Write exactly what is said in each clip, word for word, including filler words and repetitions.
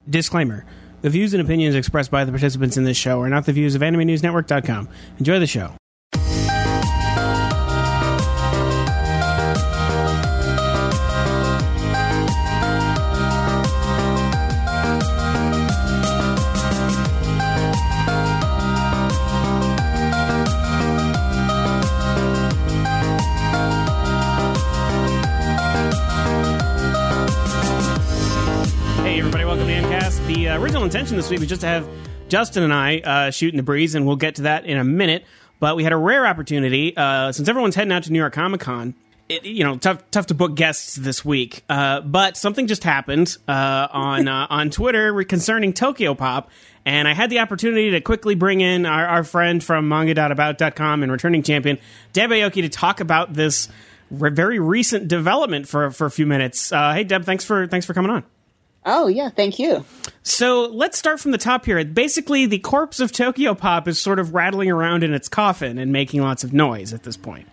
Disclaimer. The views and opinions expressed by the participants in this show are not the views of anime news network dot com. Enjoy the show. The original intention this week was just to have Justin and I uh, shooting the breeze, and we'll get to that in a minute. But we had a rare opportunity, uh, since everyone's heading out to New York Comic Con. It, you know, tough tough to book guests this week. Uh, but something just happened uh, on uh, on Twitter concerning Tokyo Pop, and I had the opportunity to quickly bring in our, our friend from manga dot about dot com and returning champion, Deb Aoki, to talk about this re- very recent development for for a few minutes. Uh, hey, Deb, thanks for thanks for coming on. Oh, yeah, thank you. So let's start from the top here. Basically, the corpse of Tokyo Pop is sort of rattling around in its coffin and making lots of noise at this point.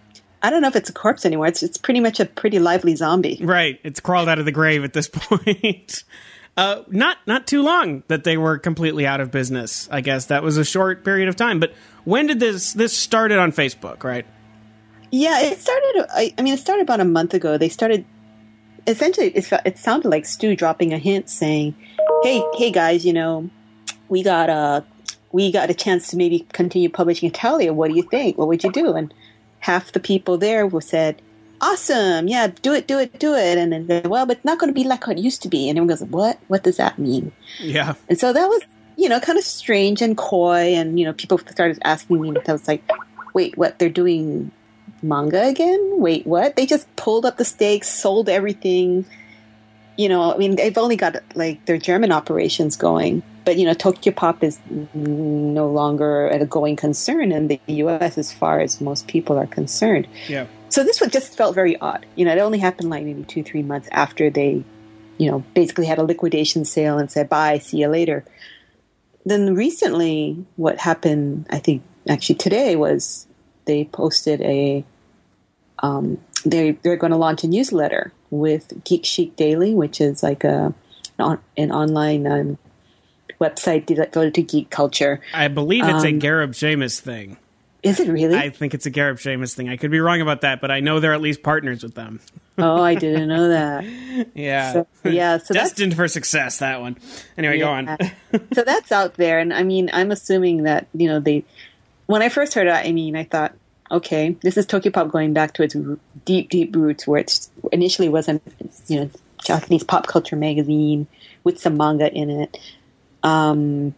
I don't know if it's a corpse anymore. It's it's pretty much a pretty lively zombie. Right. It's crawled out of the grave at this point. uh, not not too long that they were completely out of business, I guess. That was a short period of time. But when did this this started on Facebook, right? Yeah, it started, I, I mean, it started about a month ago. They started... Essentially, it, it sounded like Stu dropping a hint saying, "Hey, hey guys, you know, we got a we got a chance to maybe continue publishing Italia. What do you think? What would you do?" And half the people there were said, "Awesome, yeah, do it, do it, do it." And then, they, well, but it's not going to be like how it used to be. And everyone goes, "What? What does that mean?" Yeah. And so that was, you know, kind of strange and coy. And you know, people started asking me. I was like, "Wait, what? They're doing manga again? Wait, what? They just pulled up the stakes, sold everything. You know, I mean, they've only got like their German operations going, but you know, Tokyo Pop is no longer a going concern in the U S as far as most people are concerned. Yeah. So this one just felt very odd. You know, it only happened like maybe two, three months after they, you know, basically had a liquidation sale and said, "Bye, see you later." Then recently, what happened, I think actually today, was they posted a Um, they they're going to launch a newsletter with Geek Chic Daily, which is like a an, an online um, website devoted to geek culture. I believe it's um, a Gareb Shamus thing. Is it really? I think it's a Gareb Shamus thing. I could be wrong about that, but I know they're at least partners with them. Oh, I didn't know that. Yeah, so, yeah. So destined that's, for success. That one. Anyway, yeah. go on. So that's out there, and I mean, I'm assuming that you know they. When I first heard it, I mean, I thought, okay, this is Tokyo Pop going back to its deep, deep roots, where it initially wasn't, you know, Japanese pop culture magazine with some manga in it. Um,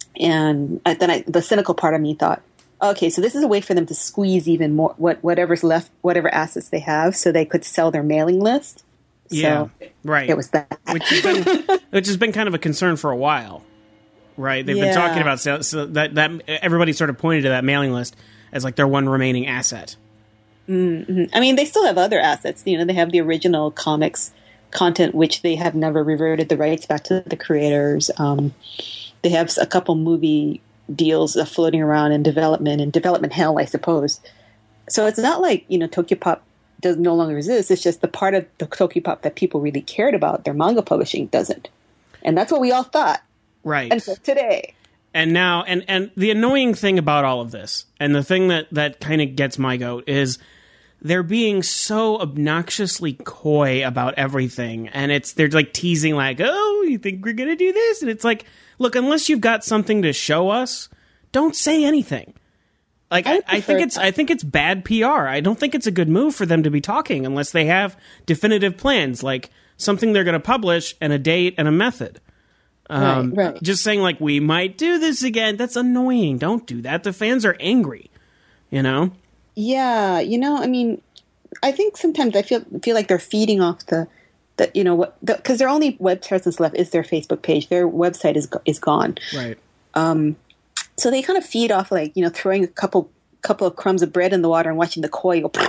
and then I, the cynical part of me thought, okay, so this is a way for them to squeeze even more what whatever's left, whatever assets they have, so they could sell their mailing list. Yeah, so right. It was that, which has been which has been kind of a concern for a while, right? They've yeah. been talking about so, so that that everybody sort of pointed to that mailing list as like their one remaining asset. Mm-hmm. I mean, they still have other assets. You know, they have the original comics content, which they have never reverted the rights back to the creators. Um, they have a couple movie deals uh, floating around in development and development hell, I suppose. So it's not like, you know, Tokyo Pop does no longer exist. It's just the part of the Tokyo Pop that people really cared about, their manga publishing, doesn't. And that's what we all thought. Right. Until today. And now, and, and the annoying thing about all of this, and the thing that, that kind of gets my goat, is they're being so obnoxiously coy about everything. And it's they're like teasing like, oh, you think we're going to do this? And it's like, look, unless you've got something to show us, don't say anything. Like, I, I think it's I think it's bad P R. I don't think it's a good move for them to be talking unless they have definitive plans, like something they're going to publish and a date and a method. Um, right, right. Just saying, like, we might do this again, that's annoying. Don't do that. The fans are angry, you know? Yeah, you know, I mean, I think sometimes I feel feel like they're feeding off the, the you know, what because their only web presence left is their Facebook page. Their website is is gone. Right. Um, so they kind of feed off, like, you know, throwing a couple couple of crumbs of bread in the water and watching the koi go.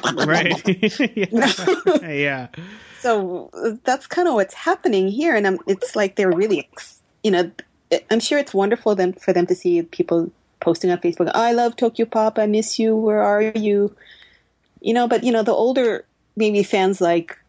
Right. yeah. yeah. So that's kind of what's happening here, and I'm, it's like they're really, you know, I'm sure it's wonderful them for them to see people posting on Facebook, "I love Tokyo Pop, I miss you, where are you?" You know, but you know, the older maybe fans like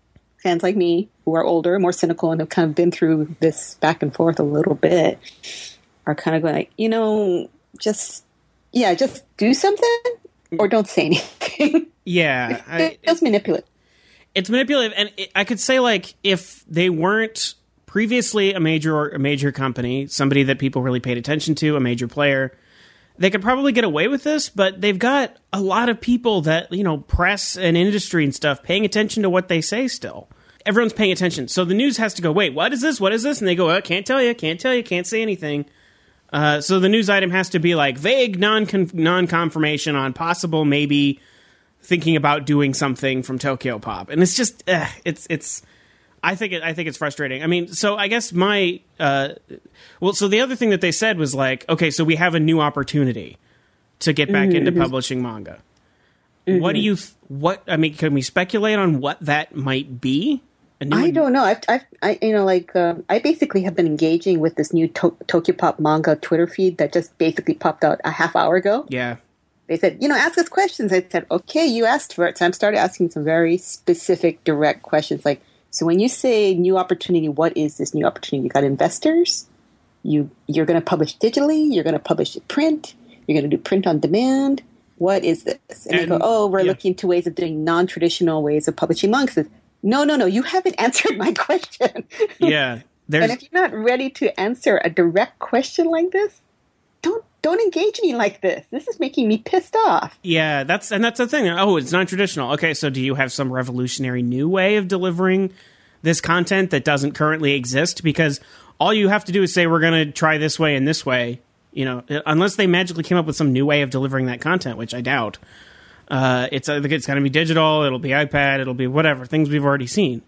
fans like me who are older, more cynical, and have kind of been through this back and forth a little bit are kind of going like, you know, just, yeah, just do something or don't say anything. Yeah. I, it, it's manipulative. It's manipulative. And it, I could say, like, if they weren't previously a major a major company, somebody that people really paid attention to, a major player, they could probably get away with this, but they've got a lot of people that, you know, press and industry and stuff paying attention to what they say still. Everyone's paying attention. So the news has to go, wait, what is this? What is this? And they go, oh, can't tell you, can't tell you, can't say anything. Uh, so the news item has to be like vague non non-confirmation on possible maybe thinking about doing something from Tokyo Pop. And it's just, uh, it's, it's, I think it, I think it's frustrating. I mean, so I guess my, uh, well, so the other thing that they said was like, okay, so we have a new opportunity to get back mm-hmm. into publishing manga. Mm-hmm. What do you, th- what, I mean, can we speculate on what that might be? I don't know. I've, I've, I, you know, like, uh, I basically have been engaging with this new to- Tokyo Pop manga Twitter feed that just basically popped out a half hour ago. Yeah. They said, you know, ask us questions. I said, okay, you asked for it. So I started asking some very specific, direct questions like, so when you say new opportunity, what is this new opportunity? You got investors. You you're going to publish digitally. You're going to publish it print. You're going to do print on demand. What is this? And, and they go, oh, we're yeah. looking into ways of doing non-traditional ways of publishing manga. No, no, no. You haven't answered my question. Yeah, and if you're not ready to answer a direct question like this, don't don't engage me like this. This is making me pissed off. Yeah, that's and that's the thing. Oh, it's non-traditional. Okay, so do you have some revolutionary new way of delivering this content that doesn't currently exist? Because all you have to do is say we're going to try this way and this way. You know, unless they magically came up with some new way of delivering that content, which I doubt. Uh, it's I think it's going to be digital. It'll be iPad. It'll be whatever things we've already seen.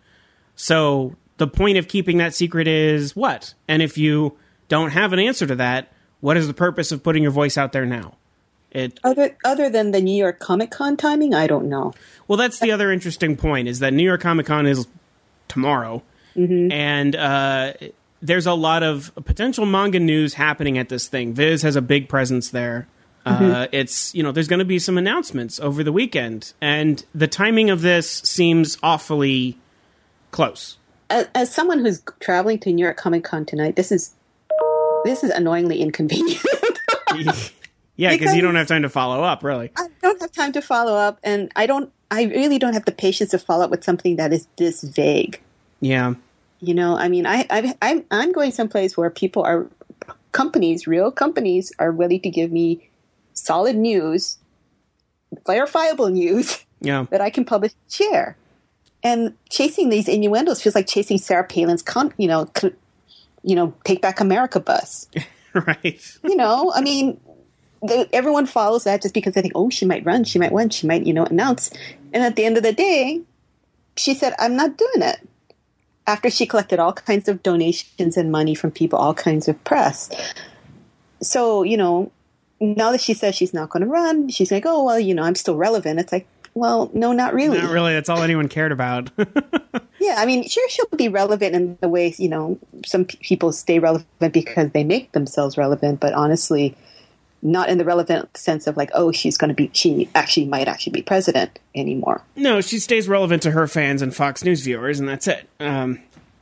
So the point of keeping that secret is what? And if you don't have an answer to that, what is the purpose of putting your voice out there now? It other other than the New York Comic Con timing, I don't know. Well, that's the other interesting point is that New York Comic Con is tomorrow, mm-hmm. and uh, there's a lot of potential manga news happening at this thing. Viz has a big presence there. Mm-hmm. Uh, it's you know there's going to be some announcements over the weekend, and the timing of this seems awfully close. As, as someone who's traveling to New York Comic Con tonight, this is. This is annoyingly inconvenient. Yeah, because you don't have time to follow up, really. I don't have time to follow up, and I don't. I really don't have the patience to follow up with something that is this vague. Yeah. You know, I mean, I, I, I'm, I'm going someplace where people are, companies, real companies, are willing to give me solid news, verifiable news, yeah. that I can publish and share. And chasing these innuendos feels like chasing Sarah Palin's, con, you know. Con, you know, Take Back America bus. Right. You know, I mean, the, everyone follows that just because they think, oh, she might run, she might win, she might, you know, announce. And at the end of the day, she said, I'm not doing it. After she collected all kinds of donations and money from people, all kinds of press. So, you know, now that she says she's not going to run, she's like, oh, well, you know, I'm still relevant. It's like, well, no, not really. Not really. That's all anyone cared about. Yeah, I mean, sure, she'll be relevant in the way, you know, some p- people stay relevant because they make themselves relevant, but honestly, not in the relevant sense of like, oh, she's going to be, she actually might actually be president anymore. No, she stays relevant to her fans and Fox News viewers, and that's it. Um,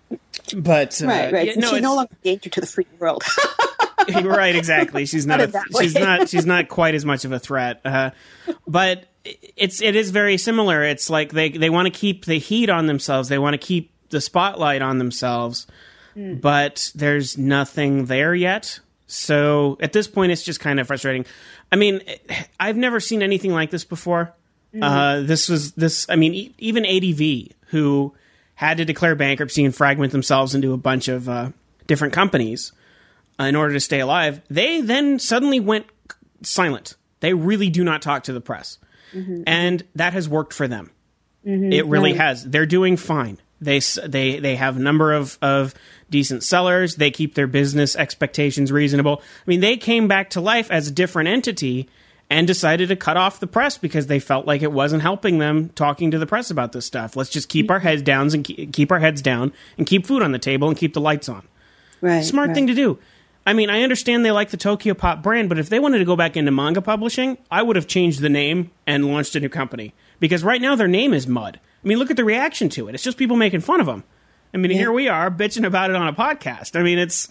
but uh, right, right. Yeah, So no, she's no longer a danger to the free world. Right, exactly. She's not. A, she's not. She's not quite as much of a threat. Uh, but it's it is very similar. It's like they they want to keep the heat on themselves. They want to keep the spotlight on themselves. Mm. But there's nothing there yet. So at this point, it's just kind of frustrating. I mean, I've never seen anything like this before. Mm. Uh, this was this. I mean, e- even A D V, who had to declare bankruptcy and fragment themselves into a bunch of uh, different companies. Uh, in order to stay alive, they then suddenly went silent. They really do not talk to the press. Mm-hmm. And that has worked for them. Mm-hmm. It really right. has. They're doing fine. They they they have a number of, of decent sellers. They keep their business expectations reasonable. I mean, they came back to life as a different entity and decided to cut off the press because they felt like it wasn't helping them talking to the press about this stuff. Let's just keep mm-hmm. our heads down and keep, keep our heads down and keep food on the table and keep the lights on. Right. Smart right. thing to do. I mean, I understand they like the Tokyo Pop brand, but if they wanted to go back into manga publishing, I would have changed the name and launched a new company. Because right now their name is mud. I I mean, look at the reaction to it. It's just people making fun of them. I mean, yeah. Here we are bitching about it on a podcast. I mean, it's.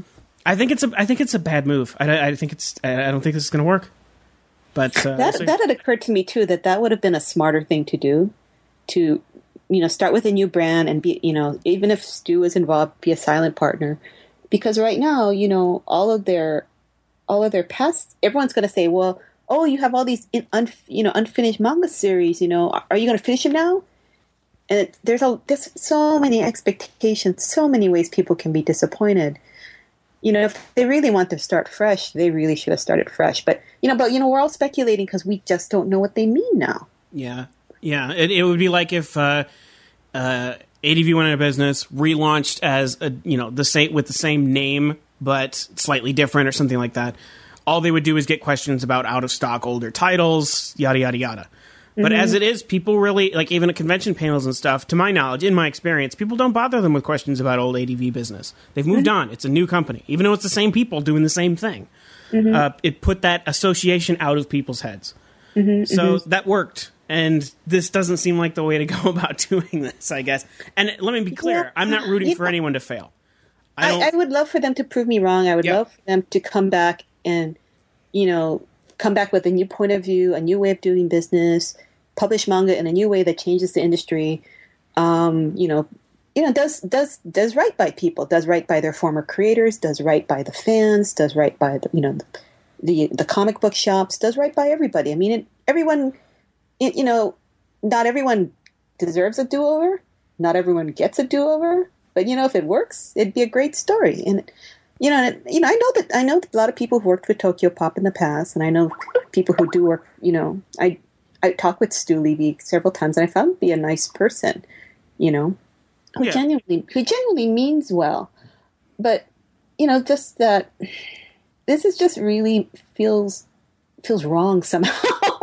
I think it's a. I think it's a bad move. I, I think it's. I don't think this is going to work. But uh, that that had occurred to me too. That that would have been a smarter thing to do. To, you know, start with a new brand and be, you know, even if Stu is involved, be a silent partner, because right now, you know, all of their, all of their past, everyone's going to say, well, oh, you have all these, in, un, you know, unfinished manga series. You know, are you going to finish them now? And it, there's a there's so many expectations, so many ways people can be disappointed. You know, if they really want to start fresh, they really should have started fresh. But you know, but you know, we're all speculating because we just don't know what they mean now. Yeah, yeah. It, it would be like if uh, uh, A D V went out of business, relaunched as a, you know, the same with the same name but slightly different or something like that. All they would do is get questions about out of stock older titles, yada yada yada. But mm-hmm. as it is, people really, like even at convention panels and stuff, to my knowledge, in my experience, people don't bother them with questions about old A D V business. They've moved mm-hmm. on. It's a new company. Even though it's the same people doing the same thing. Mm-hmm. Uh, it put that association out of people's heads. Mm-hmm. So mm-hmm. that worked. And this doesn't seem like the way to go about doing this, I guess. And let me be clear. Yeah. I'm not rooting yeah. for anyone to fail. I, I, I would love for them to prove me wrong. I would yep. love for them to come back and, you know, come back with a new point of view, a new way of doing business, publish manga in a new way that changes the industry, um, you know, you know, does does does right by people, does right by their former creators, does right by the fans, does right by the, you know, the the comic book shops, does right by everybody. I mean, it, everyone, it, you know, not everyone deserves a do-over, not everyone gets a do-over, but you know, if it works, it'd be a great story. And you know, and, you know, I know that I know that a lot of people have worked with Tokyo Pop in the past, and I know people who do work. You know, I. I talked with Stu Levy several times, and I found him to be a nice person, you know, who yeah. genuinely who genuinely means well. But you know, just that this is just really feels feels wrong somehow.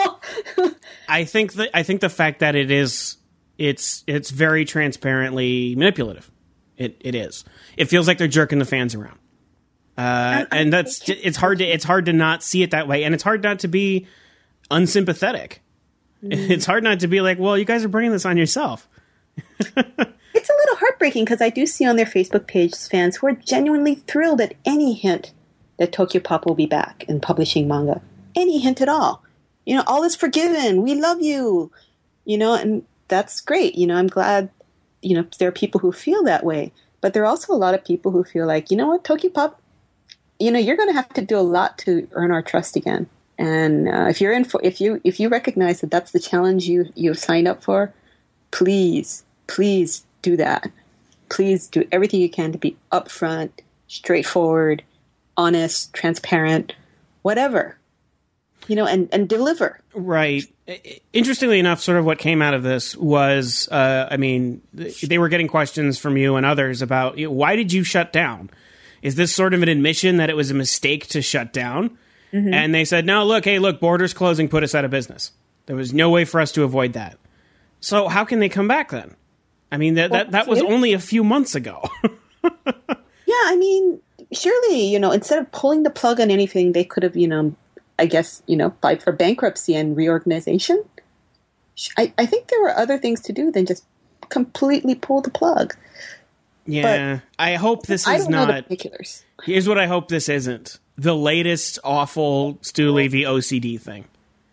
I think that I think the fact that it is it's it's very transparently manipulative. It it is. It feels like they're jerking the fans around, uh, and that's it's hard to it's hard to not see it that way, and it's hard not to be unsympathetic. It's hard not to be like, well, you guys are bringing this on yourself. It's a little heartbreaking because I do see on their Facebook page fans who are genuinely thrilled at any hint that Tokyo Pop will be back and publishing manga. Any hint at all. You know, all is forgiven. We love you. You know, and that's great. You know, I'm glad, you know, there are people who feel that way. But there are also a lot of people who feel like, you know what, Tokyo Pop, you know, you're going to have to do a lot to earn our trust again. And uh, if you're in for, if you if you recognize that that's the challenge you you've signed up for, please please do that. Please do everything you can to be upfront, straightforward, honest, transparent, whatever, you know, and and deliver. Right. Interestingly enough, sort of what came out of this was, uh, I mean, they were getting questions from you and others about, you know, why did you shut down? Is this sort of an admission that it was a mistake to shut down? Mm-hmm. And they said, no, look, hey, look, borders closing put us out of business. There was no way for us to avoid that. So how can they come back then? I mean, that that, that was only a few months ago. Yeah, I mean, surely, you know, instead of pulling the plug on anything, they could have, you know, I guess, you know, applied for bankruptcy and reorganization. I, I think there were other things to do than just completely pull the plug. Yeah, but I hope this I is don't not... know the particulars. Here's what I hope this isn't. The latest awful Stu Levy O C D thing.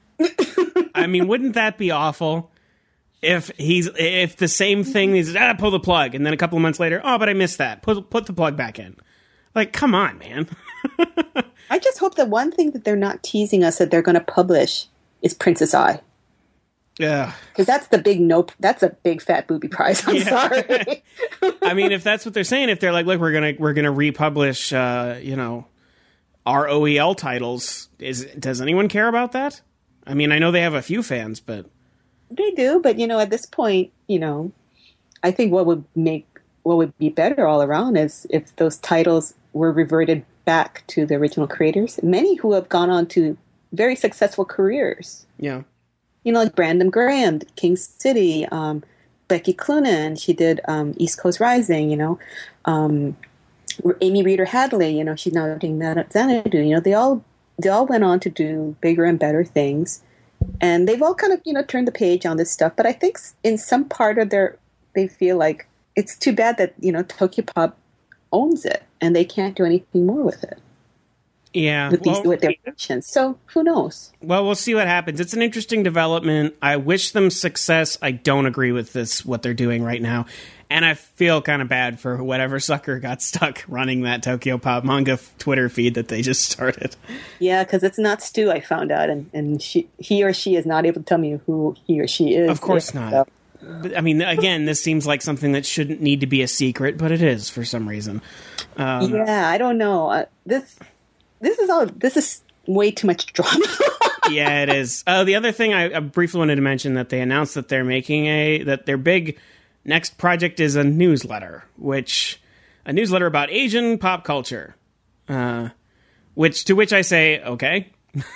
I mean, wouldn't that be awful if he's if the same thing is ah, pull the plug, and then a couple of months later, oh, but I missed that. Put put the plug back in. Like, come on, man. I just hope that one thing that they're not teasing us that they're going to publish is Princess Eye. Yeah, because that's the big nope. That's a big fat booby prize. I'm yeah. sorry. I mean, if that's what they're saying, if they're like, look, we're gonna we're gonna republish, uh, you know, our O E L titles, is does anyone care about that? I mean, I know they have a few fans, but they do. But you know, at this point, you know, I think what would make what would be better all around is if those titles were reverted back to the original creators. Many who have gone on to very successful careers. Yeah. You know, like Brandon Graham, King City, um, Becky Cloonan, she did um, East Coast Rising, you know, um, Amy Reeder Hadley, you know, she's now doing that at Xanadu. You know, they all they all went on to do bigger and better things, And they've all kind of, you know, turned the page on this stuff. But I think in some part of their, they feel like it's too bad that, you know, Tokyopop owns it and they can't do anything more with it. Yeah. With, these, well, with their actions. So who knows? Well, we'll see what happens. It's an interesting development. I wish them success. I don't agree with this, what they're doing right now. And I feel kind of bad for whatever sucker got stuck running that Tokyopop manga Twitter feed that they just started. Yeah, because it's not Stu, I found out. And, and she, he or she is not able to tell me who he or she is. Of course not. So. But, I mean, again, this seems like something that shouldn't need to be a secret, but it is for some reason. Um, yeah, I don't know. Uh, this this is all. This is way too much drama. Yeah, it is. Uh, the other thing I, I briefly wanted to mention that they announced that they're making a that their big next project is a newsletter, which a newsletter about Asian pop culture. Uh, which to which I say, okay.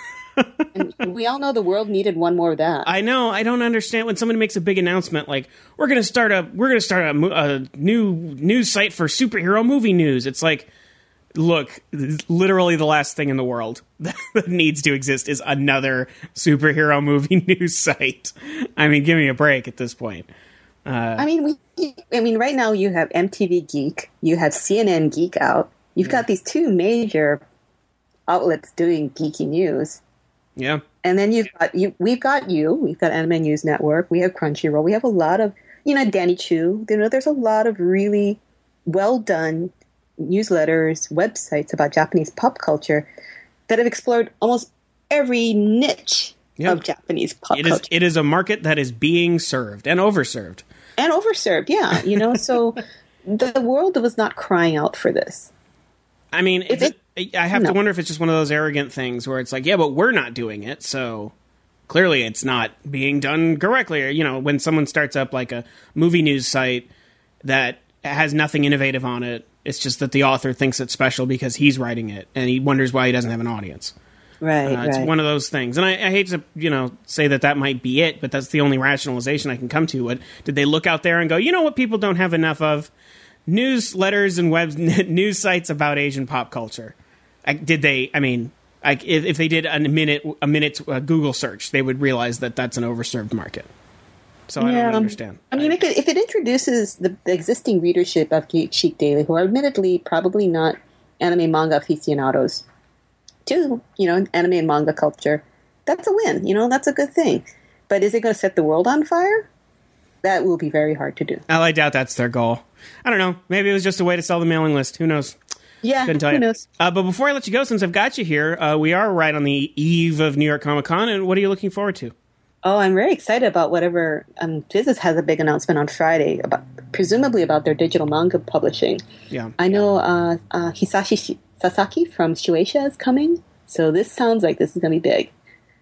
And we all know the world needed one more of that. I know. I don't understand when somebody makes a big announcement like we're going to start a we're going to start a, a new news site for superhero movie news. It's like, look, literally the last thing in the world that needs to exist is another superhero movie news site. I mean, give me a break at this point. Uh, I mean, we. I mean, right now you have M T V Geek, you have C N N Geek Out. You've yeah. got these two major outlets doing geeky news. Yeah. And then you've got you. We've got you. We've got Anime News Network. We have Crunchyroll. We have a lot of, you know, Danny Chu. You know, there's a lot of really well done newsletters, websites about Japanese pop culture that have explored almost every niche yep. of Japanese pop it culture. Is, it is a market that is being served and overserved. And overserved, yeah. You know, so the world was not crying out for this. I mean, If it, it, I have no. to wonder if it's just one of those arrogant things where it's like, yeah, but we're not doing it, so clearly it's not being done correctly. Or, you know, when someone starts up like a movie news site that has nothing innovative on it, it's just that the author thinks it's special because he's writing it, and he wonders why he doesn't have an audience. Right, uh, It's right. one of those things. And I, I hate to, you know, say that that might be it, but that's the only rationalization I can come to. What, did they look out there and go, you know what people don't have enough of? Newsletters and web news sites about Asian pop culture. I, did they? I mean, I, if, if they did a minute a minute uh, Google search, they would realize that that's an overserved market. So I yeah. don't understand. I mean, if it if it introduces the, the existing readership of Geek Chic Daily, who are admittedly probably not anime manga aficionados, to you know anime and manga culture, that's a win. You know, that's a good thing. But is it going to set the world on fire? That will be very hard to do. Oh, I doubt that's their goal. I don't know. Maybe it was just a way to sell the mailing list. Who knows? Yeah, Couldn't tell who you. knows? Uh, but before I let you go, since I've got you here, uh, we are right on the eve of New York Comic Con, and what are you looking forward to? Oh, I'm very excited about whatever. Um, Viz has a big announcement on Friday, about presumably about their digital manga publishing. Yeah, I know uh, uh, Hisashi Sasaki from Shueisha is coming, so this sounds like this is going to be big.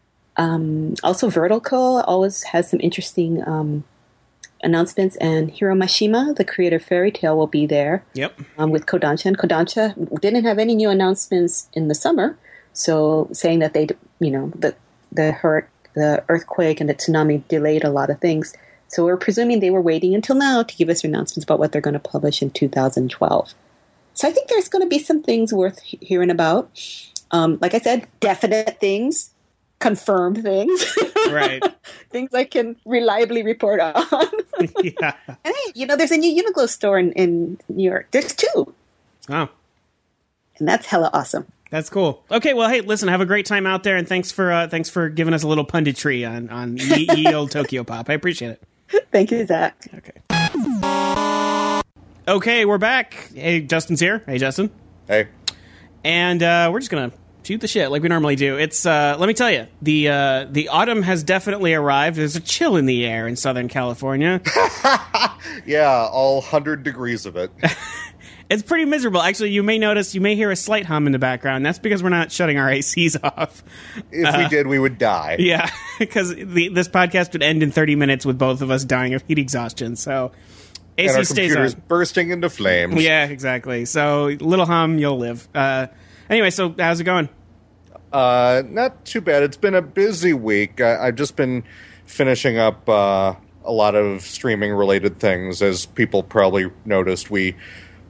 Um, also, Vertical always has some interesting um, announcements, and Hiro Mashima, the creator of Fairy Tail, will be there. Yep. Um, with Kodansha, and Kodansha didn't have any new announcements in the summer, so saying that they, you know, the the hurt. The earthquake and the tsunami delayed a lot of things. So we're presuming they were waiting until now to give us announcements about what they're going to publish in two thousand twelve. So I think there's going to be some things worth he- hearing about. Um, like I said, definite things, confirmed things. Right. Things I can reliably report on. Yeah. And hey, you know, there's a new Uniqlo store in, in New York. There's two. Oh. And that's hella awesome. That's cool. Okay, well, hey, listen, have a great time out there, and thanks for uh, thanks for giving us a little punditry on on ye, ye old Tokyopop. I appreciate it. Thank you, Zach. Okay. Okay, we're back. Hey, Justin's here. Hey, Justin. Hey. And uh, we're just gonna shoot the shit like we normally do. It's uh, let me tell you, the uh, the autumn has definitely arrived. There's a chill in the air in Southern California. Yeah, all one hundred degrees of it. It's pretty miserable. Actually, you may notice, you may hear a slight hum in the background. That's because we're not shutting our A Cs off. If uh, we did, we would die. Yeah, because this podcast would end in thirty minutes with both of us dying of heat exhaustion. So A C and our stays computers on. bursting into flames. Yeah, exactly. So little hum, you'll live. Uh, anyway, so how's it going? Uh, not too bad. It's been a busy week. I, I've just been finishing up uh, a lot of streaming-related things. As people probably noticed, we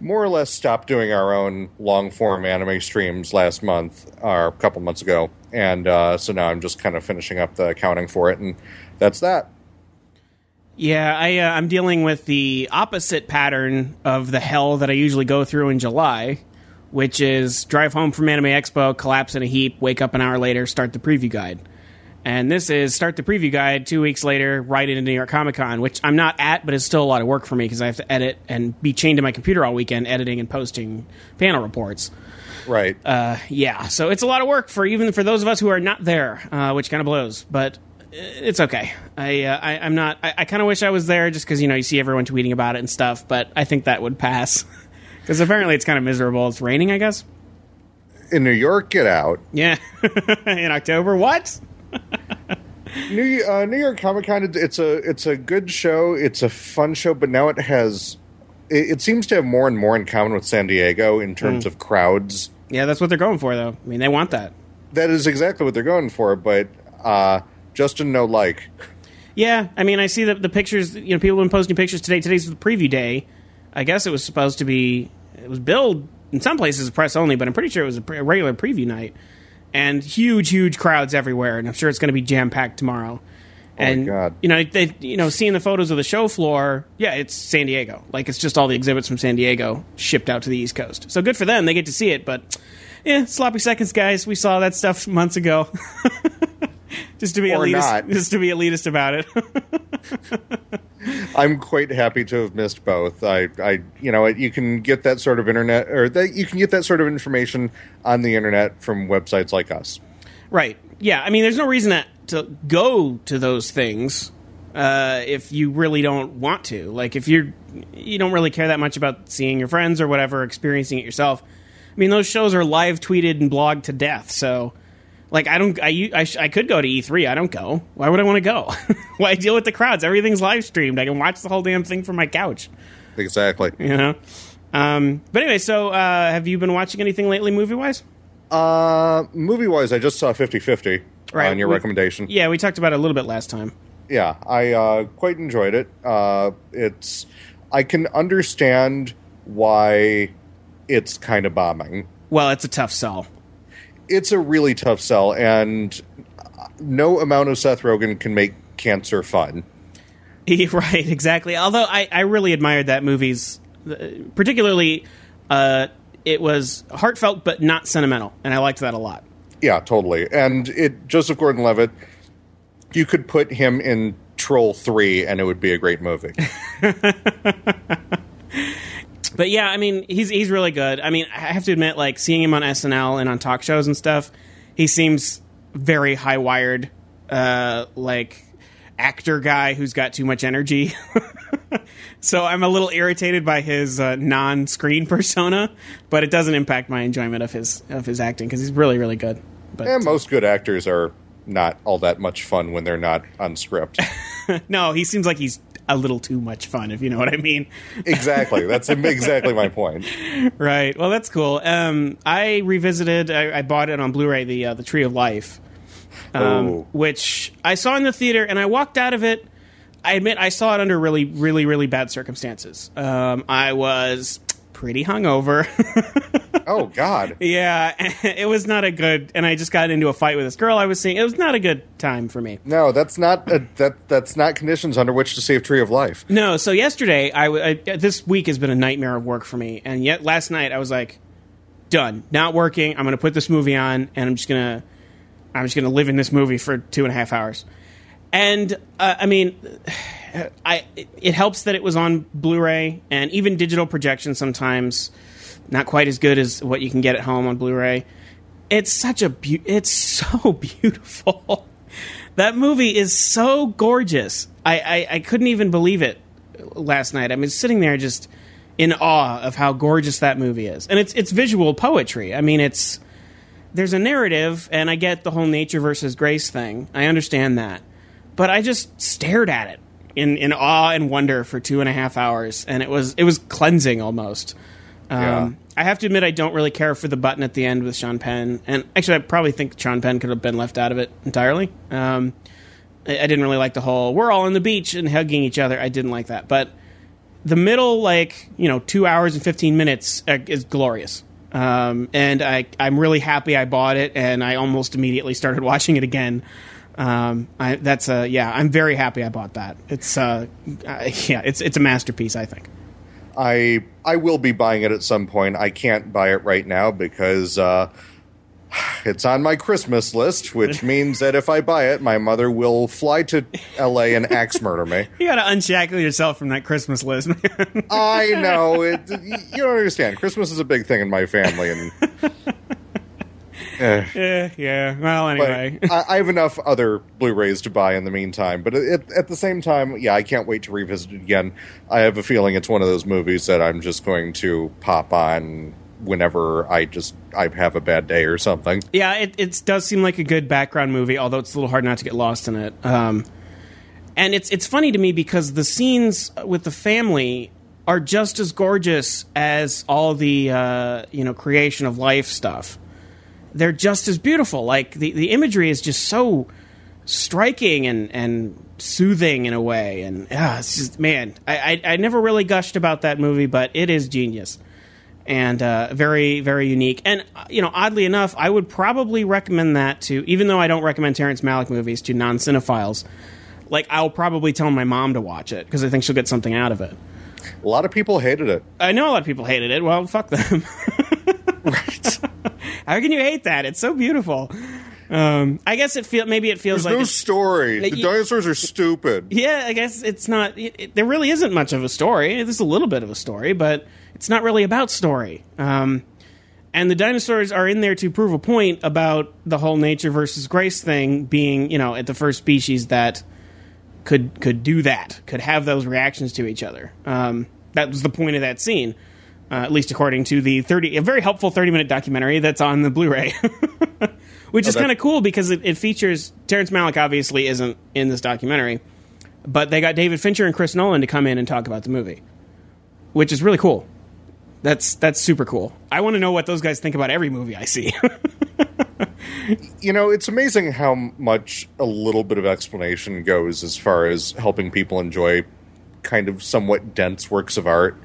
more or less stopped doing our own long-form anime streams last month, or a couple months ago. And uh, so now I'm just kind of finishing up the accounting for it, and that's that. Yeah, I, uh, I'm dealing with the opposite pattern of the hell that I usually go through in July, which is drive home from Anime Expo, collapse in a heap, wake up an hour later, start the preview guide. And this is start the preview guide two weeks later, right into New York Comic Con, which I'm not at, but it's still a lot of work for me because I have to edit and be chained to my computer all weekend, editing and posting panel reports. Right. Uh, yeah, so it's a lot of work for even for those of us who are not there, uh, which kind of blows. But it's okay. I, uh, I I'm not. I, I kind of wish I was there just because you know you see everyone tweeting about it and stuff. But I think that would pass because apparently it's kind of miserable. It's raining, I guess. In New York, get out. Yeah, in October. What? New uh, New York Comic Con. It's a it's a good show. It's a fun show, but now it has. It, it seems to have more and more in common with San Diego in terms mm. of crowds. Yeah, that's what they're going for, though. I mean, they want that. That is exactly what they're going for, but uh, Justin, no like. Yeah, I mean, I see the, the pictures. You know, people have been posting pictures today. Today's the preview day. I guess it was supposed to be. It was billed in some places press only, but I'm pretty sure it was a, pre- a regular preview night. And huge, huge crowds everywhere, and I'm sure it's going to be jam packed tomorrow. And oh my God. you know, they, you know, seeing the photos of the show floor, yeah, it's San Diego. Like it's just all the exhibits from San Diego shipped out to the East Coast. So good for them; they get to see it. But yeah, sloppy seconds, guys. We saw that stuff months ago. just to be or elitist, not. just to be elitist about it. I'm quite happy to have missed both. I, I, you know, you can get that sort of internet, or that you can get that sort of information on the internet from websites like us. Right. Yeah. I mean, there's no reason to, to go to those things uh, if you really don't want to. Like, if you're you don't really care that much about seeing your friends or whatever, experiencing it yourself. I mean, those shows are live tweeted and blogged to death. So. Like, I don't, I, I, I could go to E three. I don't go. Why would I want to go? Why deal with the crowds? Everything's live streamed. I can watch the whole damn thing from my couch. Exactly. You know? Um, but anyway, so uh, have you been watching anything lately movie-wise? Uh, movie-wise, I just saw fifty-fifty right. on your we, recommendation. Yeah, we talked about it a little bit last time. Yeah, I uh, quite enjoyed it. Uh, it's, I can understand why it's kind of bombing. Well, it's a tough sell. It's a really tough sell, and no amount of Seth Rogen can make cancer fun. Right, exactly. Although I, I really admired that movie's, particularly, uh, it was heartfelt but not sentimental, and I liked that a lot. Yeah, totally. And it Joseph Gordon-Levitt, you could put him in Troll three, and it would be a great movie. But yeah, I mean, he's he's really good. I mean, I have to admit, like, seeing him on S N L and on talk shows and stuff, he seems very high-wired, uh, like, actor guy who's got too much energy. So I'm a little irritated by his uh, non-screen persona, but it doesn't impact my enjoyment of his of his acting, because he's really, really good. But and most good actors are not all that much fun when they're not on script. No, he seems like he's a little too much fun, if you know what I mean. Exactly. That's exactly my point. Right. Well, that's cool. Um, I revisited, I, I bought it on Blu-ray, the uh, the Tree of Life, um, oh. which I saw in the theater, and I walked out of it. I admit I saw it under really, really, really bad circumstances. Um, I was pretty hungover. Oh, God. Yeah, it was not a good, and I just got into a fight with this girl I was seeing. It was not a good time for me. No, that's not a, that. That's not conditions under which to save Tree of Life. No, so yesterday, I, I this week has been a nightmare of work for me, and yet last night I was like, done, not working. I'm going to put this movie on, and I'm just gonna, I'm just gonna live in this movie for two and a half hours. And uh, I mean, I it helps that it was on Blu-ray and even digital projection sometimes. Not quite as good as what you can get at home on Blu-ray. It's such a be- it's so beautiful. That movie is so gorgeous. I, I, I couldn't even believe it last night. I mean, sitting there just in awe of how gorgeous that movie is. And it's it's visual poetry. I mean, it's there's a narrative, and I get the whole nature versus grace thing. I understand that. But I just stared at it in, in awe and wonder for two and a half hours, and it was it was cleansing almost. Um, yeah. I have to admit I don't really care for the button at the end with Sean Penn. And actually, I probably think Sean Penn could have been left out of it entirely. Um, I, I didn't really like the whole, we're all on the beach and hugging each other. I didn't like that. But the middle, like, you know, two hours and fifteen minutes uh, is glorious. Um, and I, I'm really happy I bought it, and I almost immediately started watching it again. Um, I, that's a, yeah, I'm very happy I bought that. It's, uh, uh, yeah, it's, it's a masterpiece, I think. I I will be buying it at some point. I can't buy it right now because uh, it's on my Christmas list, which means that if I buy it, my mother will fly to L A and axe murder me. You gotta unshackle yourself from that Christmas list, man. I know. It, you don't understand. Christmas is a big thing in my family, and eh. yeah, yeah. Well, anyway, I, I have enough other Blu-rays to buy in the meantime. But it, at the same time, yeah, I can't wait to revisit it again. I have a feeling it's one of those movies that I'm just going to pop on whenever I just I have a bad day or something. Yeah, it, it does seem like a good background movie, although it's a little hard not to get lost in it. Um, and it's it's funny to me because the scenes with the family are just as gorgeous as all the uh, you know creation of life stuff. They're just as beautiful. Like, the, the imagery is just so striking and, and soothing in a way. And, ah, it's just, man, I, I, I never really gushed about that movie, but it is genius. And uh, very, very unique. And, you know, oddly enough, I would probably recommend that to, even though I don't recommend Terrence Malick movies to non-cinephiles, like, I'll probably tell my mom to watch it, because I think she'll get something out of it. A lot of people hated it. I know a lot of people hated it. Well, fuck them. Right. How can you hate that? It's so beautiful. Um, I guess it feel maybe it feels There's like no it's, story. Like, the you, dinosaurs are stupid. Yeah, I guess it's not. It, it, there really isn't much of a story. There's a little bit of a story, but it's not really about story. Um, and the dinosaurs are in there to prove a point about the whole nature versus grace thing being, you know, at the first species that could could do that, could have those reactions to each other. Um, that was the point of that scene. Uh, at least according to the thirty, a very helpful thirty-minute documentary that's on the Blu-ray, which oh, is kind of cool because it, it features Terrence Malick. Obviously, isn't in this documentary, but they got David Fincher and Chris Nolan to come in and talk about the movie, which is really cool. That's that's super cool. I want to know what those guys think about every movie I see. You know, it's amazing how much a little bit of explanation goes as far as helping people enjoy kind of somewhat dense works of art.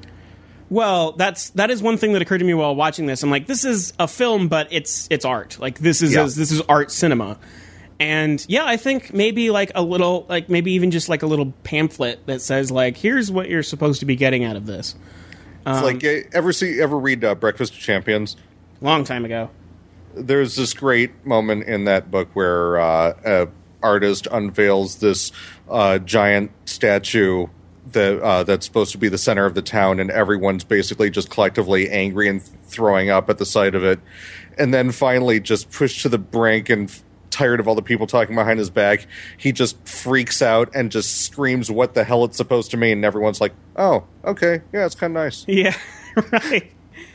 Well, that's that is one thing that occurred to me while watching this. I'm like, this is a film, but it's it's art. Like, this is yeah. a, this is art cinema. And yeah, I think maybe like a little, like maybe even just like a little pamphlet that says like, here's what you're supposed to be getting out of this. Um, it's like, ever see ever read uh, Breakfast of Champions? Long time ago. There's this great moment in that book where uh, an artist unveils this uh, giant statue that uh, that's supposed to be the center of the town, and everyone's basically just collectively angry and throwing up at the sight of it. And then finally, just pushed to the brink and f- tired of all the people talking behind his back, he just freaks out and just screams what the hell it's supposed to mean. And everyone's like, oh, okay, yeah, it's kind of nice. Yeah, right.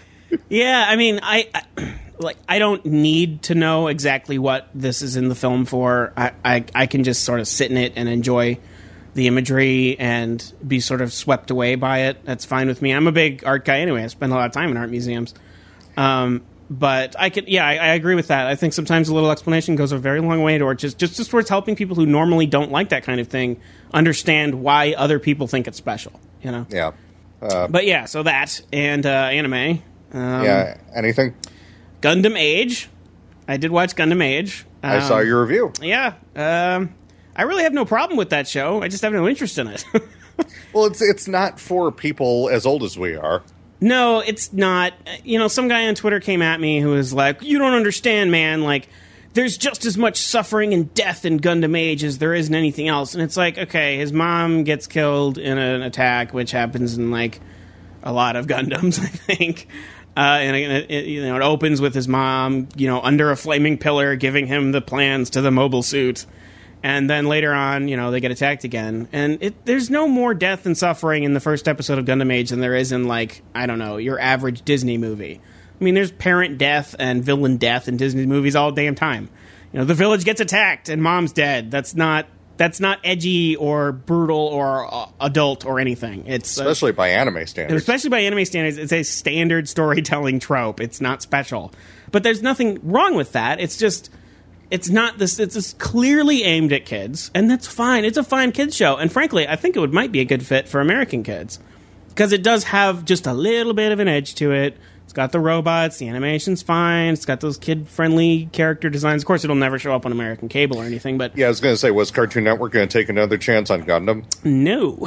Yeah, I mean, I, I like I don't need to know exactly what this is in the film for. I, I, I can just sort of sit in it and enjoy the imagery and be sort of swept away by it. That's fine with me. I'm a big art guy anyway. I spend a lot of time in art museums. Um, but I could, yeah, I, I agree with that. I think sometimes a little explanation goes a very long way towards just, just, just towards helping people who normally don't like that kind of thing understand why other people think it's special, you know? Yeah. Uh, but yeah, so that, and uh, anime. Um, yeah, anything? Gundam Age. I did watch Gundam Age. Um, I saw your review. Yeah. Um... I really have no problem with that show. I just have no interest in it. Well, it's it's not for people as old as we are. No, it's not. You know, some guy on Twitter came at me who was like, you don't understand, man. Like, there's just as much suffering and death in Gundam Age as there is in anything else. And it's like, okay, his mom gets killed in an attack, which happens in, like, a lot of Gundams, I think. Uh, and it, it, you know, it opens with his mom, you know, under a flaming pillar, giving him the plans to the mobile suit. And then later on, you know, they get attacked again. And it, there's no more death and suffering in the first episode of Gundam Age than there is in, like, I don't know, your average Disney movie. I mean, there's parent death and villain death in Disney movies all damn time. You know, the village gets attacked and mom's dead. That's not that's not edgy or brutal or uh, adult or anything. It's especially uh, by anime standards. Especially by anime standards, it's a standard storytelling trope. It's not special. But there's nothing wrong with that. It's just... It's not this. It's just clearly aimed at kids, and that's fine. It's a fine kids show, and frankly, I think it would might be a good fit for American kids. because it does have just a little bit of an edge to it. It's got the robots, the animation's fine, it's got those kid-friendly character designs. Of course, it'll never show up on American cable or anything, but... Yeah, I was going to say, was Cartoon Network going to take another chance on Gundam? No.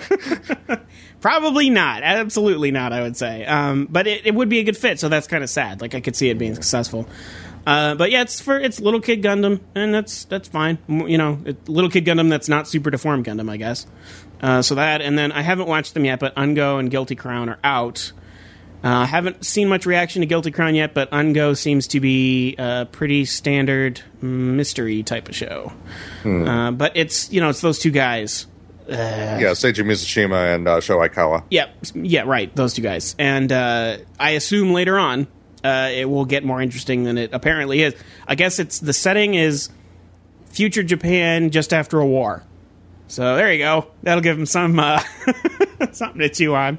Probably not. Absolutely not, I would say. Um, but it, it would be a good fit, so that's kind of sad. Like, I could see it being successful. Uh, but yeah, it's for it's Little Kid Gundam, and that's that's fine. You know, it, Little Kid Gundam that's not Super Deformed Gundam, I guess. Uh, so that, and then I haven't watched them yet, but Ungo and Guilty Crown are out. I uh, haven't seen much reaction to Guilty Crown yet, but Ungo seems to be a pretty standard mystery type of show. Hmm. Uh, but it's, you know, it's those two guys. Uh, yeah, Seiji Mizushima and uh, Sho Aikawa. Yeah, yeah, right, those two guys. And uh, I assume later on uh, it will get more interesting than it apparently is. I guess it's the setting is future Japan just after a war. So there you go. That'll give them some uh, something to chew on.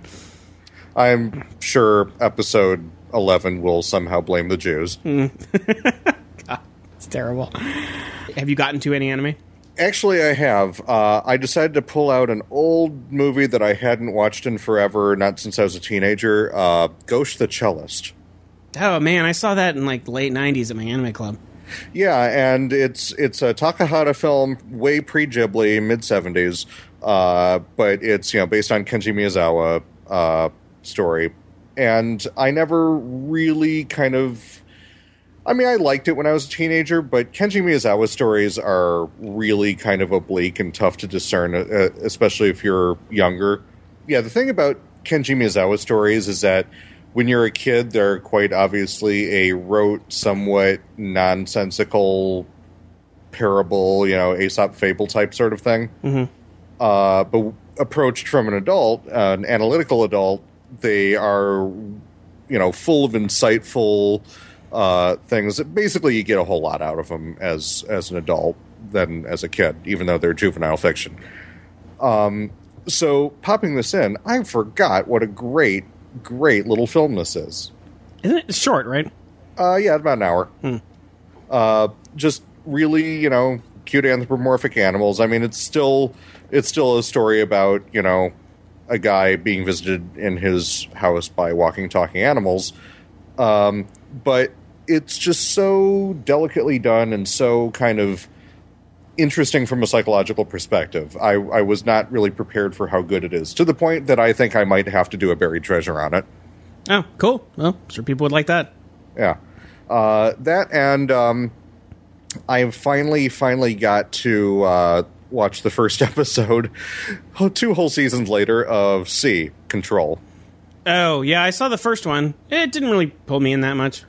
I'm sure episode eleven will somehow blame the Jews. Mm. God, it's terrible. Have you gotten to any anime? Actually, I have. Uh, I decided to pull out an old movie that I hadn't watched in forever, not since I was a teenager, uh, Ghost the Cellist. Oh, man, I saw that in like the late nineties at my anime club. Yeah, and it's it's a Takahata film, way pre-Ghibli, mid-seventies, uh, but it's, you know, based on Kenji Miyazawa, uh, story, and I never really kind of I mean I liked it when I was a teenager, but Kenji Miyazawa stories are really kind of oblique and tough to discern, uh, especially if you're younger. Yeah, the thing about Kenji Miyazawa stories is that when you're a kid, they're quite obviously a rote, somewhat nonsensical parable, you know, Aesop fable type sort of thing. Mm-hmm. Uh, but approached from an adult, uh, an analytical adult, they are, you know, full of insightful uh, things. Basically, you get a whole lot out of them as as an adult than as a kid, even though they're juvenile fiction. Um, so, popping this in, I forgot what a great, great little film this is. Isn't it short, right? Uh, yeah, about an hour. Hmm. Uh, just really, you know, cute anthropomorphic animals. I mean, it's still it's still a story about, you know, a guy being visited in his house by walking, talking animals. Um, but it's just so delicately done and so kind of interesting from a psychological perspective. I, I was not really prepared for how good it is, to the point that I think I might have to do a buried treasure on it. Oh, cool. Well, I'm sure people would like that. Yeah. Uh, that and um, I finally, finally got to uh, watch the first episode, oh, two whole seasons later, of C, Control. Oh, yeah, I saw the first one. It didn't really pull me in that much.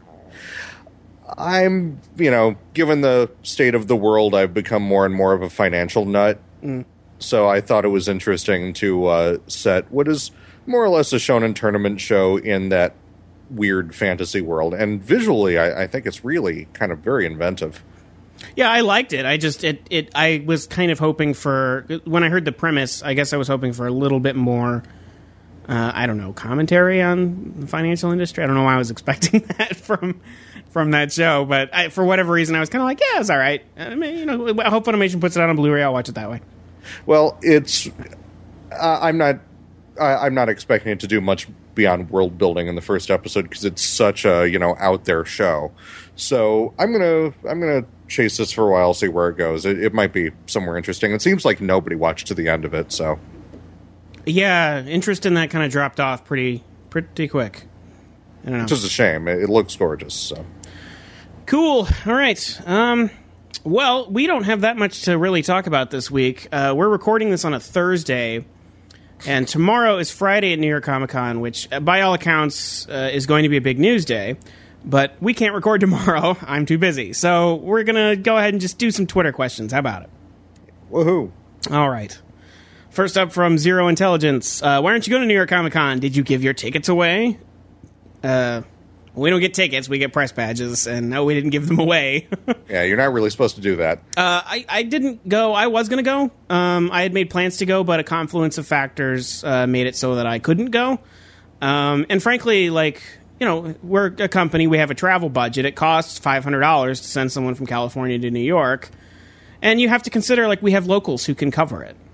I'm, you know, given the state of the world, I've become more and more of a financial nut. Mm. So I thought it was interesting to uh, set what is more or less a shonen tournament show in that weird fantasy world. And visually, I, I think it's really kind of very inventive. Yeah, I liked it. I just, it, it, I was kind of hoping for, when I heard the premise, I guess I was hoping for a little bit more, uh, I don't know, commentary on the financial industry. I don't know why I was expecting that from from that show, but I, for whatever reason, I was kind of like, yeah, it's all right. I mean, you know, I hope Funimation puts it out on Blu-ray. I'll watch it that way. Well, it's, uh, I'm not, I, I'm not expecting it to do much beyond world building in the first episode because it's such a, you know, out there show. So I'm gonna, I'm gonna chase this for a while, see where it goes. It, it might be somewhere interesting. It seems like nobody watched to the end of it, so. Yeah, interest in that kind of dropped off pretty, pretty quick. I don't know. Which is a shame. It, it looks gorgeous, so. Cool. All right. Um, well, we don't have that much to really talk about this week. Uh, we're recording this on a Thursday, and tomorrow is Friday at New York Comic Con, which, uh, by all accounts, uh, is going to be a big news day. But we can't record tomorrow. I'm too busy. So we're going to go ahead and just do some Twitter questions. How about it? Woohoo. All right. First up from Zero Intelligence. Uh, why aren't you going to New York Comic Con? Did you give your tickets away? Uh... We don't get tickets, we get press badges, and no, we didn't give them away. Yeah, you're not really supposed to do that. Uh, I, I didn't go. I was going to go. Um, I had made plans to go, but a confluence of factors uh, made it so that I couldn't go. Um, and frankly, like, you know, we're a company, we have a travel budget. It costs five hundred dollars to send someone from California to New York. And you have to consider, like, we have locals who can cover it.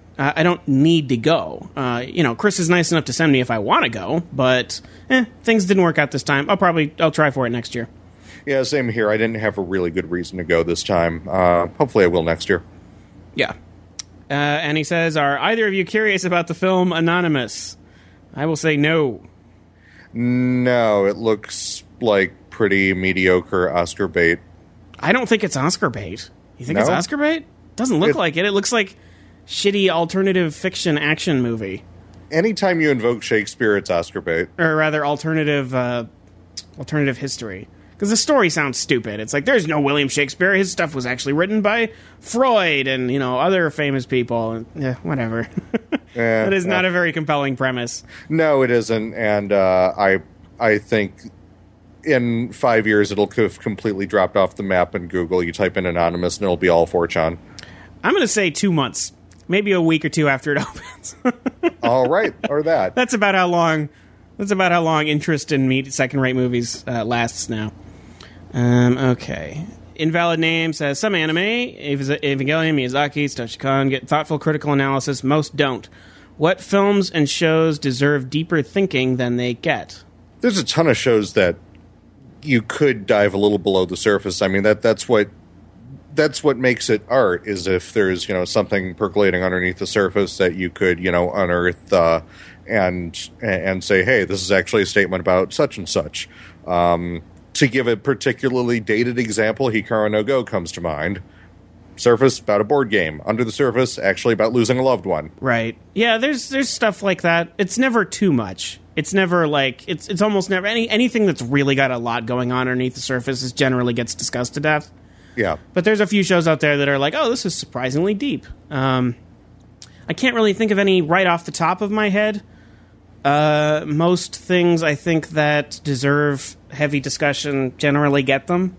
Uh, I don't need to go. Uh, you know, Chris is nice enough to send me if I want to go, but eh, things didn't work out this time. I'll probably I'll try for it next year. Yeah, same here. I didn't have a really good reason to go this time. Uh, hopefully I will next year. Yeah. Uh, and he says, are either of you curious about the film Anonymous? I will say no. No, it looks like pretty mediocre Oscar bait. I don't think it's Oscar bait. You think No? it's Oscar bait? Doesn't look It- like it. It looks like shitty alternative fiction action movie. Anytime you invoke Shakespeare, it's Oscar bait. Or rather, alternative uh, alternative history. Because the story sounds stupid. It's like, there's no William Shakespeare. His stuff was actually written by Freud and, you know, other famous people. And, yeah, whatever. Eh, That is not eh. a very compelling premise. No, it isn't, and uh, I I think in five years it'll have completely dropped off the map in Google. You type in Anonymous and it'll be all four chan. I'm going to say two months. Maybe a week or two after it opens. All right, or that. That's about how long. That's about how long interest in me second-rate movies uh, lasts now. Um, okay. Invalid Name says some anime, Evangelion, Miyazaki, Satoshi Kon, get thoughtful critical analysis. Most don't. What films and shows deserve deeper thinking than they get? There's a ton of shows that you could dive a little below the surface. I mean, that that's what that's what makes it art, is if there's, you know, something percolating underneath the surface that you could, you know, unearth uh, and and say, hey, this is actually a statement about such and such. Um, to give a particularly dated example, Hikaru no Go comes to mind. Surface, about a board game. Under the surface, actually about losing a loved one. Right. Yeah, there's there's stuff like that. It's never too much. It's never like it's it's almost never any anything that's really got a lot going on underneath the surface is generally gets discussed to death. Yeah. But there's a few shows out there that are like, oh, this is surprisingly deep. Um, I can't really think of any right off the top of my head. Uh, most things I think that deserve heavy discussion generally get them.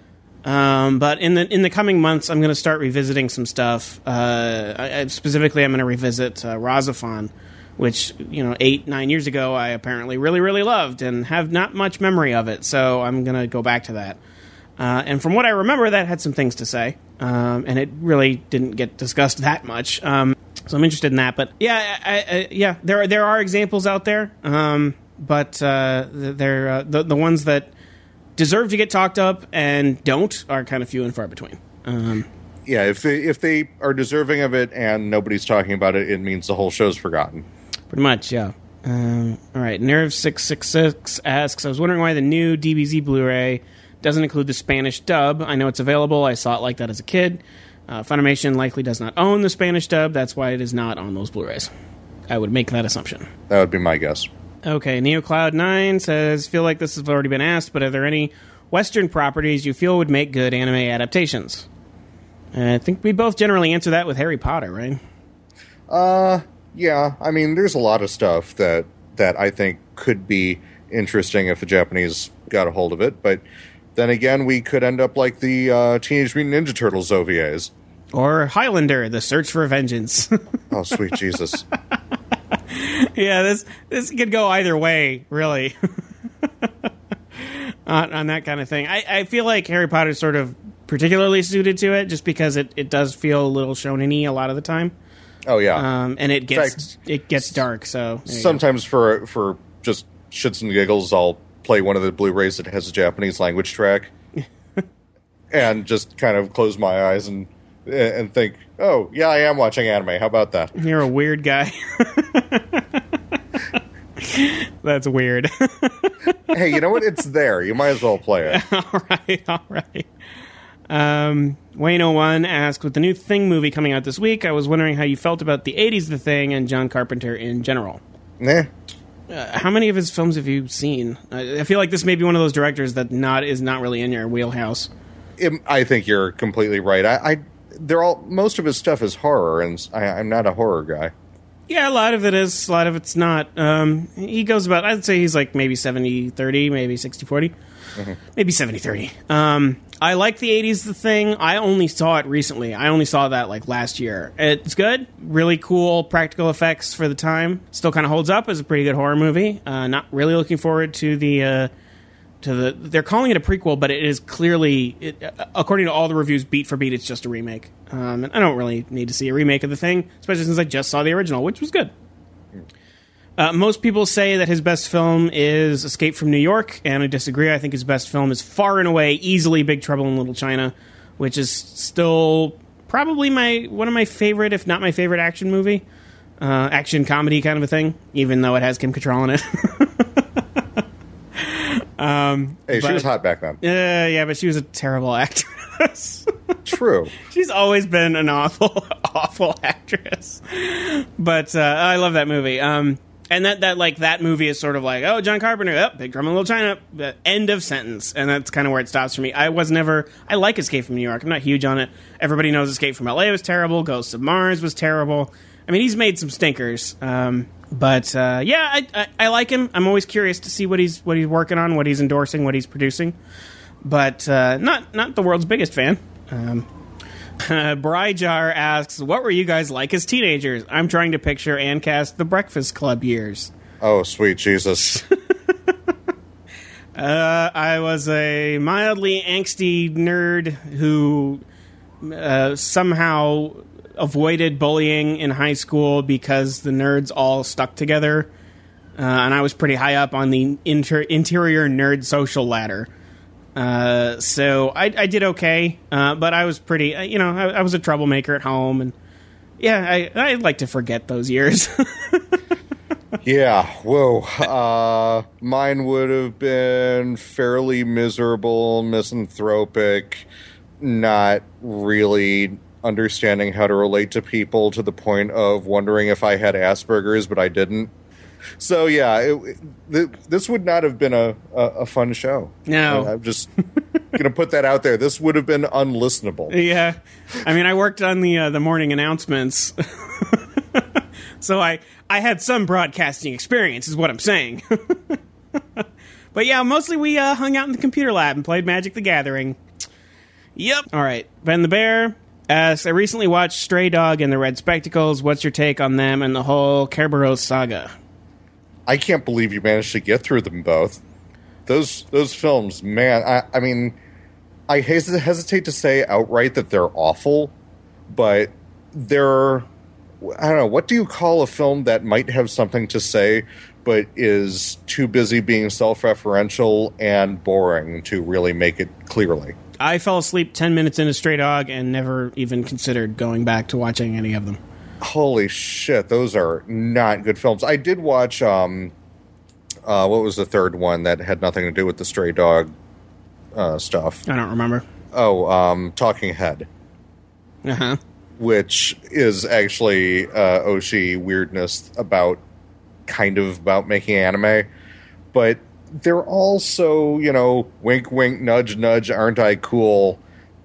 Um, but in the in the coming months, I'm going to start revisiting some stuff. Uh, I, I, specifically, I'm going to revisit uh, Razafon, which, you know, eight, nine years ago, I apparently really, really loved and have not much memory of it. So I'm going to go back to that. Uh, and from what I remember, that had some things to say. Um, and it really didn't get discussed that much. Um, so I'm interested in that. But yeah, I, I, yeah, there are, there are examples out there. Um, but uh, they're uh, the, the ones that deserve to get talked up and don't are kind of few and far between. Um, Yeah, if they, if they are deserving of it and nobody's talking about it, it means the whole show's forgotten. Pretty much, yeah. Um, all right, Nerve six six six asks, I was wondering why the new D B Z Blu-ray doesn't include the Spanish dub. I know it's available. I saw it like that as a kid. Uh, Funimation likely does not own the Spanish dub. That's why it is not on those Blu-rays. I would make that assumption. That would be my guess. Okay, NeoCloud nine says, feel like this has already been asked, but are there any Western properties you feel would make good anime adaptations? Uh, I think we both generally answer that with Harry Potter, right? Uh, yeah. I mean, there's a lot of stuff that that I think could be interesting if the Japanese got a hold of it, but then again, we could end up like the uh, Teenage Mutant Ninja Turtles O V As. Or Highlander, The Search for Vengeance. Oh, sweet Jesus. Yeah, this this could go either way, really. on, on that kind of thing. I, I feel like Harry Potter is sort of particularly suited to it, just because it, it does feel a little shonen-y a lot of the time. Oh, yeah. Um, and it gets fact, it gets dark, so... there you Sometimes for for just shits and giggles, I'll play one of the Blu-rays that has a Japanese language track and just kind of close my eyes and and think, oh, yeah, I am watching anime. How about that? go. You're a weird guy. That's weird. Hey, you know what? It's there. You might as well play it. all right, all right. Um, Wayne oh one asked, with the new Thing movie coming out this week, I was wondering how you felt about the eighties The Thing and John Carpenter in general. Nah. Uh, how many of his films have you seen? I, I feel like this may be one of those directors that not is not really in your wheelhouse. It, I think you're completely right. I, I they're all most of his stuff is horror, and I, I'm not a horror guy. Yeah, a lot of it is, a lot of it's not. Um, he goes about, I'd say he's like maybe seventy thirty, maybe sixty forty, mm-hmm. maybe seventy thirty. Um, I like the eighties The Thing. I only saw it recently. I only saw that like last year. It's good. Really cool practical effects for the time. Still kind of holds up as a pretty good horror movie. Uh, not really looking forward to the uh, to the. They're calling it a prequel, but it is clearly, it, according to all the reviews, beat for beat, it's just a remake. Um, and I don't really need to see a remake of the thing, especially since I just saw the original, which was good. Uh, most people say that his best film is Escape from New York, and I disagree. I think his best film is far and away, easily Big Trouble in Little China, which is still probably my one of my favorite, if not my favorite, action movie. Uh, action comedy kind of a thing, even though it has Kim Cattrall in it. um, hey, she but, was hot back then. Uh, yeah, but she was a terrible actress. True. She's always been an awful, awful actress. But uh, I love that movie. Um, and that, that like that movie is sort of like, oh, John Carpenter, oh, Big Trouble in Little China, uh, end of sentence. And that's kind of where it stops for me. I was never, I like Escape from New York. I'm not huge on it. Everybody knows Escape from L A was terrible. Ghosts of Mars was terrible. I mean, he's made some stinkers. Um, but uh, yeah, I, I, I like him. I'm always curious to see what he's what he's working on, what he's endorsing, what he's producing. But uh, not not the world's biggest fan. Um, uh, Bryjar asks, what were you guys like as teenagers? I'm trying to picture and cast the Breakfast Club years. Oh, sweet Jesus. uh, I was a mildly angsty nerd who uh, somehow avoided bullying in high school because the nerds all stuck together. Uh, and I was pretty high up on the inter- interior nerd social ladder. Uh, so I, I did okay, uh, but I was pretty, uh, you know, I, I was a troublemaker at home, and yeah, I, I'd like to forget those years. Yeah, whoa. Uh, mine would have been fairly miserable, misanthropic, not really understanding how to relate to people to the point of wondering if I had Asperger's, but I didn't. So yeah, it, it, this would not have been a, a, a fun show. No. I'm just going to put that out there. This would have been unlistenable. Yeah. I mean, I worked on the uh, the morning announcements. So I, I had some broadcasting experience, is what I'm saying. But yeah, mostly we uh, hung out in the computer lab and played Magic the Gathering. Yep. All right. Ben the Bear asks, I recently watched Stray Dog and the Red Spectacles. What's your take on them and the whole Kerberos saga? I can't believe you managed to get through them both. Those those films, man, I, I mean, I hes- hesitate to say outright that they're awful, but they're, I don't know, what do you call a film that might have something to say, but is too busy being self-referential and boring to really make it clearly? I fell asleep ten minutes into Stray Dog and never even considered going back to watching any of them. Holy shit, those are not good films. I did watch, um, uh, what was the third one that had nothing to do with the Stray Dog uh, stuff? I don't remember. Oh, um, Talking Head. Uh-huh. Which is actually uh, Oshii weirdness about, kind of about making anime. But they're also, you know, wink, wink, nudge, nudge, aren't I cool?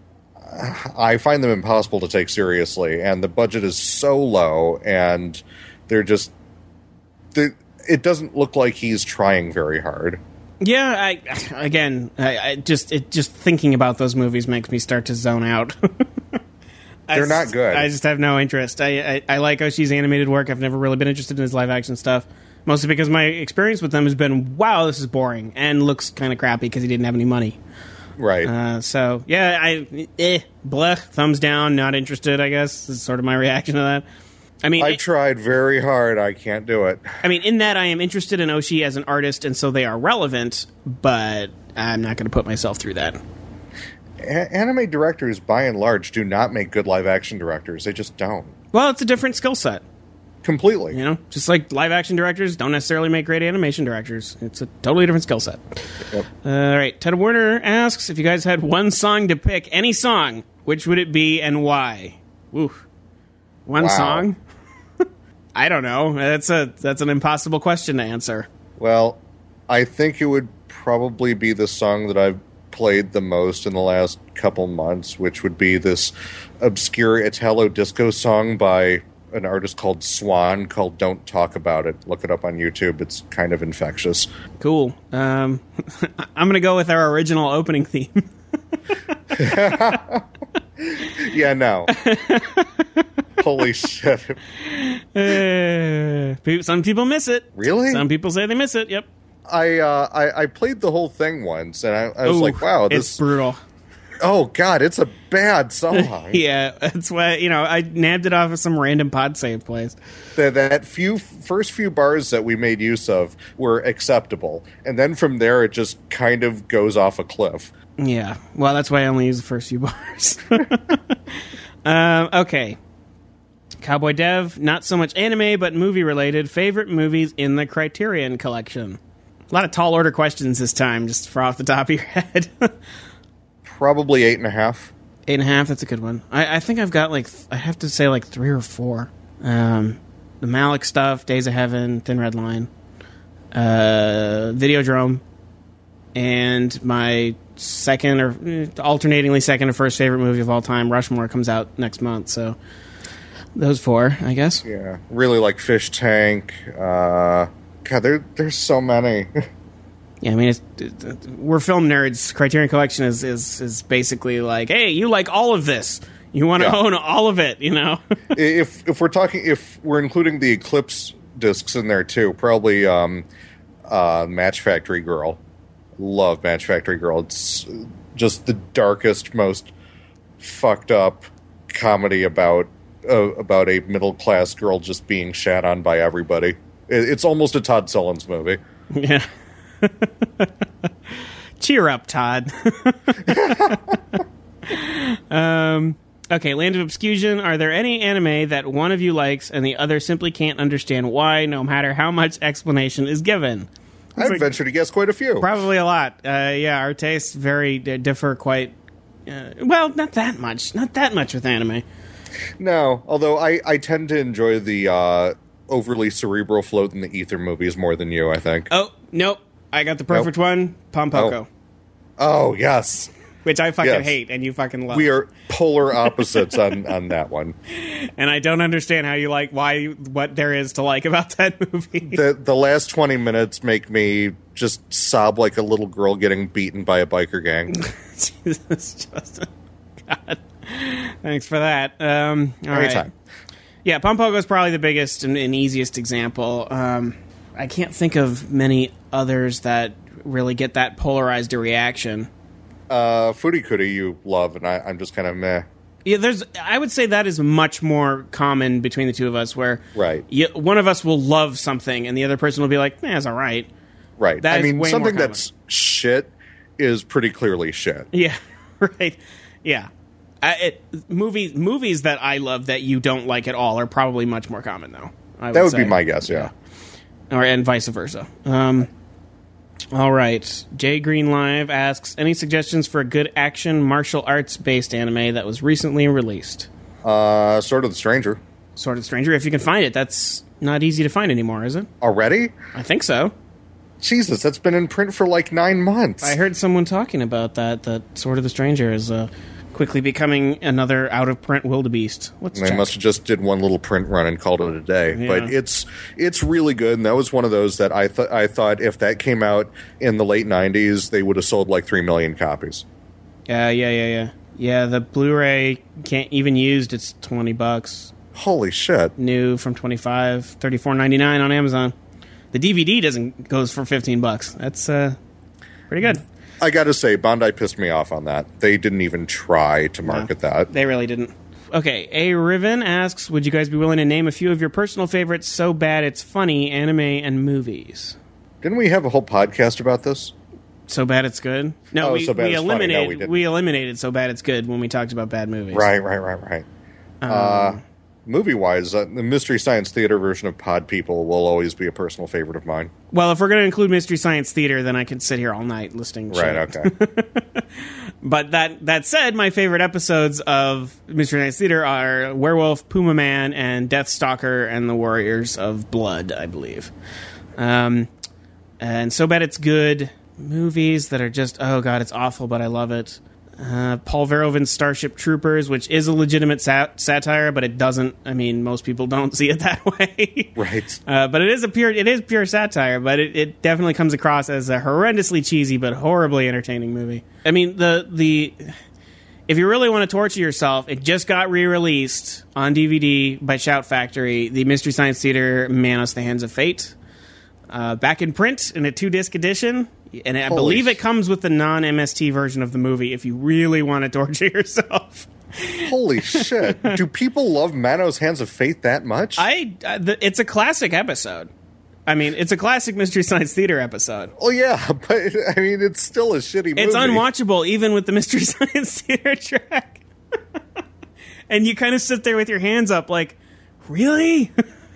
I find them impossible to take seriously, and the budget is so low, and they're just... They're, it doesn't look like he's trying very hard. Yeah, I again, I, I just it just thinking about those movies makes me start to zone out. They're not good. I just have no interest. I, I I like Oshii's animated work. I've never really been interested in his live action stuff, mostly because my experience with them has been, wow, this is boring, and looks kind of crappy because he didn't have any money. Right. Uh, so, yeah, I, eh, blech, thumbs down, not interested, I guess, is sort of my reaction to that. I mean, I it, tried very hard. I can't do it. I mean, in that I am interested in Oshii as an artist, and so they are relevant, but I'm not going to put myself through that. A- anime directors, by and large, do not make good live-action directors. They just don't. Well, it's a different skill set. Completely. You know, just like live-action directors don't necessarily make great animation directors. It's a totally different skill set. Yep. Uh, all right, Ted Warner asks, if you guys had one song to pick, any song, which would it be and why? Oof. One Wow. song? I don't know. That's a that's an impossible question to answer. Well, I think it would probably be the song that I've played the most in the last couple months, which would be this obscure Italo disco song by an artist called Swan called Don't Talk About It. Look it up on YouTube. It's kind of infectious. Cool. Um, I'm going to go with our original opening theme. Yeah, no. Holy shit. Uh, pe- some people miss it. Really? Some people say they miss it, yep. I, uh, I I played the whole thing once, and I, I was Ooh, like, wow, it's this. brutal. Oh God, it's a bad song. Yeah, that's why, you know, I nabbed it off of some random pod save place. That that few first few bars that we made use of were acceptable, and then from there it just kind of goes off a cliff. Yeah, well, that's why I only use the first few bars. um, okay. Cowboy Dev, not so much anime, but movie-related. Favorite movies in the Criterion Collection? A lot of tall order questions this time, just for off the top of your head. Probably eight and a half. Eight and a half, that's a good one. I, I think I've got, like, I have to say, like, three or four. Um, the Malick stuff, Days of Heaven, Thin Red Line, uh, Videodrome, and my second or eh, alternatingly second or first favorite movie of all time, Rushmore, comes out next month, so those four, I guess. Yeah, really like Fish Tank. Uh, God, there, there's so many. Yeah, I mean, it's, it, we're film nerds. Criterion Collection is, is, is basically like, hey, you like all of this. You want to Yeah. own all of it, you know? if if we're talking, if we're including the Eclipse discs in there too, probably um, uh, Match Factory Girl. Love Match Factory Girl. It's just the darkest, most fucked up comedy about uh, about a middle class girl just being shat on by everybody. It, it's almost a Todd Solondz movie. Yeah. Cheer up, Todd. um, okay, Land of Obscusion. Are there any anime that one of you likes and the other simply can't understand why, no matter how much explanation is given? I'd like- venture to guess quite a few. Probably a lot. Uh, yeah, our tastes very uh, differ quite. Uh, well, not that much. Not that much with anime. No, although I, I tend to enjoy the uh, overly cerebral float in the ether movies more than you, I think. Oh, nope. I got the perfect Nope. one. Pompoko. Oh, yes. Which I fucking Yes. hate and you fucking love. We are polar opposites on, on that one. And I don't understand how you like why what there is to like about that movie. The the last twenty minutes make me just sob like a little girl getting beaten by a biker gang. Jesus, Justin. God. Thanks for that. Um, all Anytime. right. Yeah, Pompoko is probably the biggest and, and easiest example. Um, I can't think of many others that really get that polarized a reaction. Uh, Furikuri you love, and I, I'm just kind of meh. Yeah, there's. I would say that is much more common between the two of us, where Right. you, one of us will love something, and the other person will be like, "Eh, it's all right." Right. That I is mean, way more something common. that's shit is pretty clearly shit. Yeah, right. Yeah, I, it, movies movies that I love that you don't like at all are probably much more common, though. I That would say. be my guess, yeah. or and vice versa. Um, all right. Jay Green Live asks, any suggestions for a good action martial arts based anime that was recently released? Uh, Sword of the Stranger. Sword of the Stranger, if you can find it. That's not easy to find anymore, is it? Already? I think so. Jesus, that's been in print for like nine months. I heard someone talking about that, that Sword of the Stranger is uh, quickly becoming another out-of-print wildebeest. Let's They check. must have just did one little print run and called it a day. Yeah. But it's it's really good, and that was one of those that I thought I thought if that came out in the late nineties, they would have sold like three million copies. Yeah, yeah, yeah, yeah. Yeah, the Blu-ray can't even used. It's twenty bucks. Holy shit! New from twenty-five, thirty-four ninety-nine on Amazon. The D V D doesn't goes for fifteen bucks. That's uh, pretty good. I got to say, Bandai pissed me off on that. They didn't even try to market that. They really didn't. Okay, A Riven asks, would you guys be willing to name a few of your personal favorites so bad it's funny anime and movies? Didn't we have a whole podcast about this? So bad it's good? No, Oh, we, So Bad we It's Funny. No, eliminated we didn't. we eliminated So Bad It's Good when we talked about bad movies. Right, right, right, right. Um, uh, movie-wise, uh, the Mystery Science Theater version of Pod People will always be a personal favorite of mine. Well, if we're going to include Mystery Science Theater, then I could sit here all night listing Right, shit. okay. But that that said, my favorite episodes of Mystery Science Theater are Werewolf, Puma Man, and Deathstalker and the Warriors of Blood, I believe. Um, and So Bad It's Good. Movies that are just, oh god, it's awful, but I love it. Uh, Paul Verhoeven's Starship Troopers, which is a legitimate sat- satire, but it doesn't. I mean, most people don't see it that way. Right. Uh, but it is a pure, it is pure satire. But it, it definitely comes across as a horrendously cheesy but horribly entertaining movie. I mean, the the if you really want to torture yourself, it just got re-released on D V D by Shout Factory. The Mystery Science Theater Manos: The Hands of Fate. Uh, back in print in a two-disc edition, and I Holy believe it sh- comes with the non-M S T version of the movie if you really want to torture yourself. Holy shit. Do people love Manos Hands of Fate that much? I, uh, the, it's a classic episode. I mean, it's a classic Mystery Science Theater episode. Oh, yeah, but, I mean, it's still a shitty movie. It's unwatchable, even with the Mystery Science Theater track. And you kind of sit there with your hands up like, really?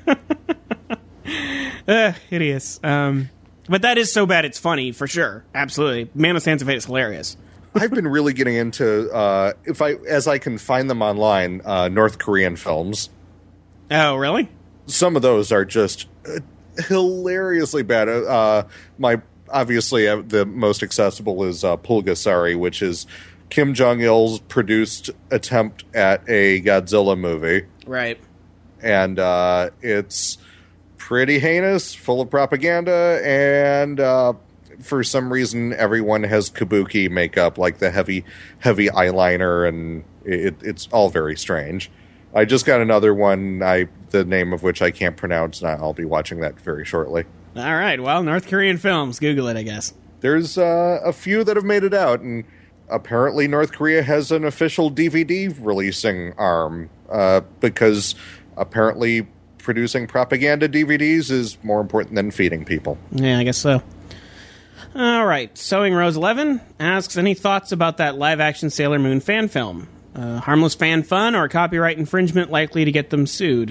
uh, hideous. Um, but that is so bad it's funny, for sure. Absolutely. Manos Hands of Fate is hilarious. I've been really getting into, uh, if I as I can find them online, uh, North Korean films. Oh, really? Some of those are just uh, hilariously bad. Uh, my obviously uh, the most accessible is uh, Pulgasari, which is Kim Jong Il's produced attempt at a Godzilla movie, Right. and uh, it's pretty heinous, full of propaganda, and uh, for some reason everyone has kabuki makeup, like the heavy, heavy eyeliner, and it, it's all very strange. I just got another one, I the name of which I can't pronounce, and I'll be watching that very shortly. All right. Well, North Korean films. Google it, I guess. There's uh, a few that have made it out, and apparently North Korea has an official D V D releasing arm, uh, because apparently producing propaganda D V Ds is more important than feeding people. Yeah, I guess so. All right. Sewing Rose eleven asks, any thoughts about that live-action Sailor Moon fan film? Uh, harmless fan fun or copyright infringement likely to get them sued?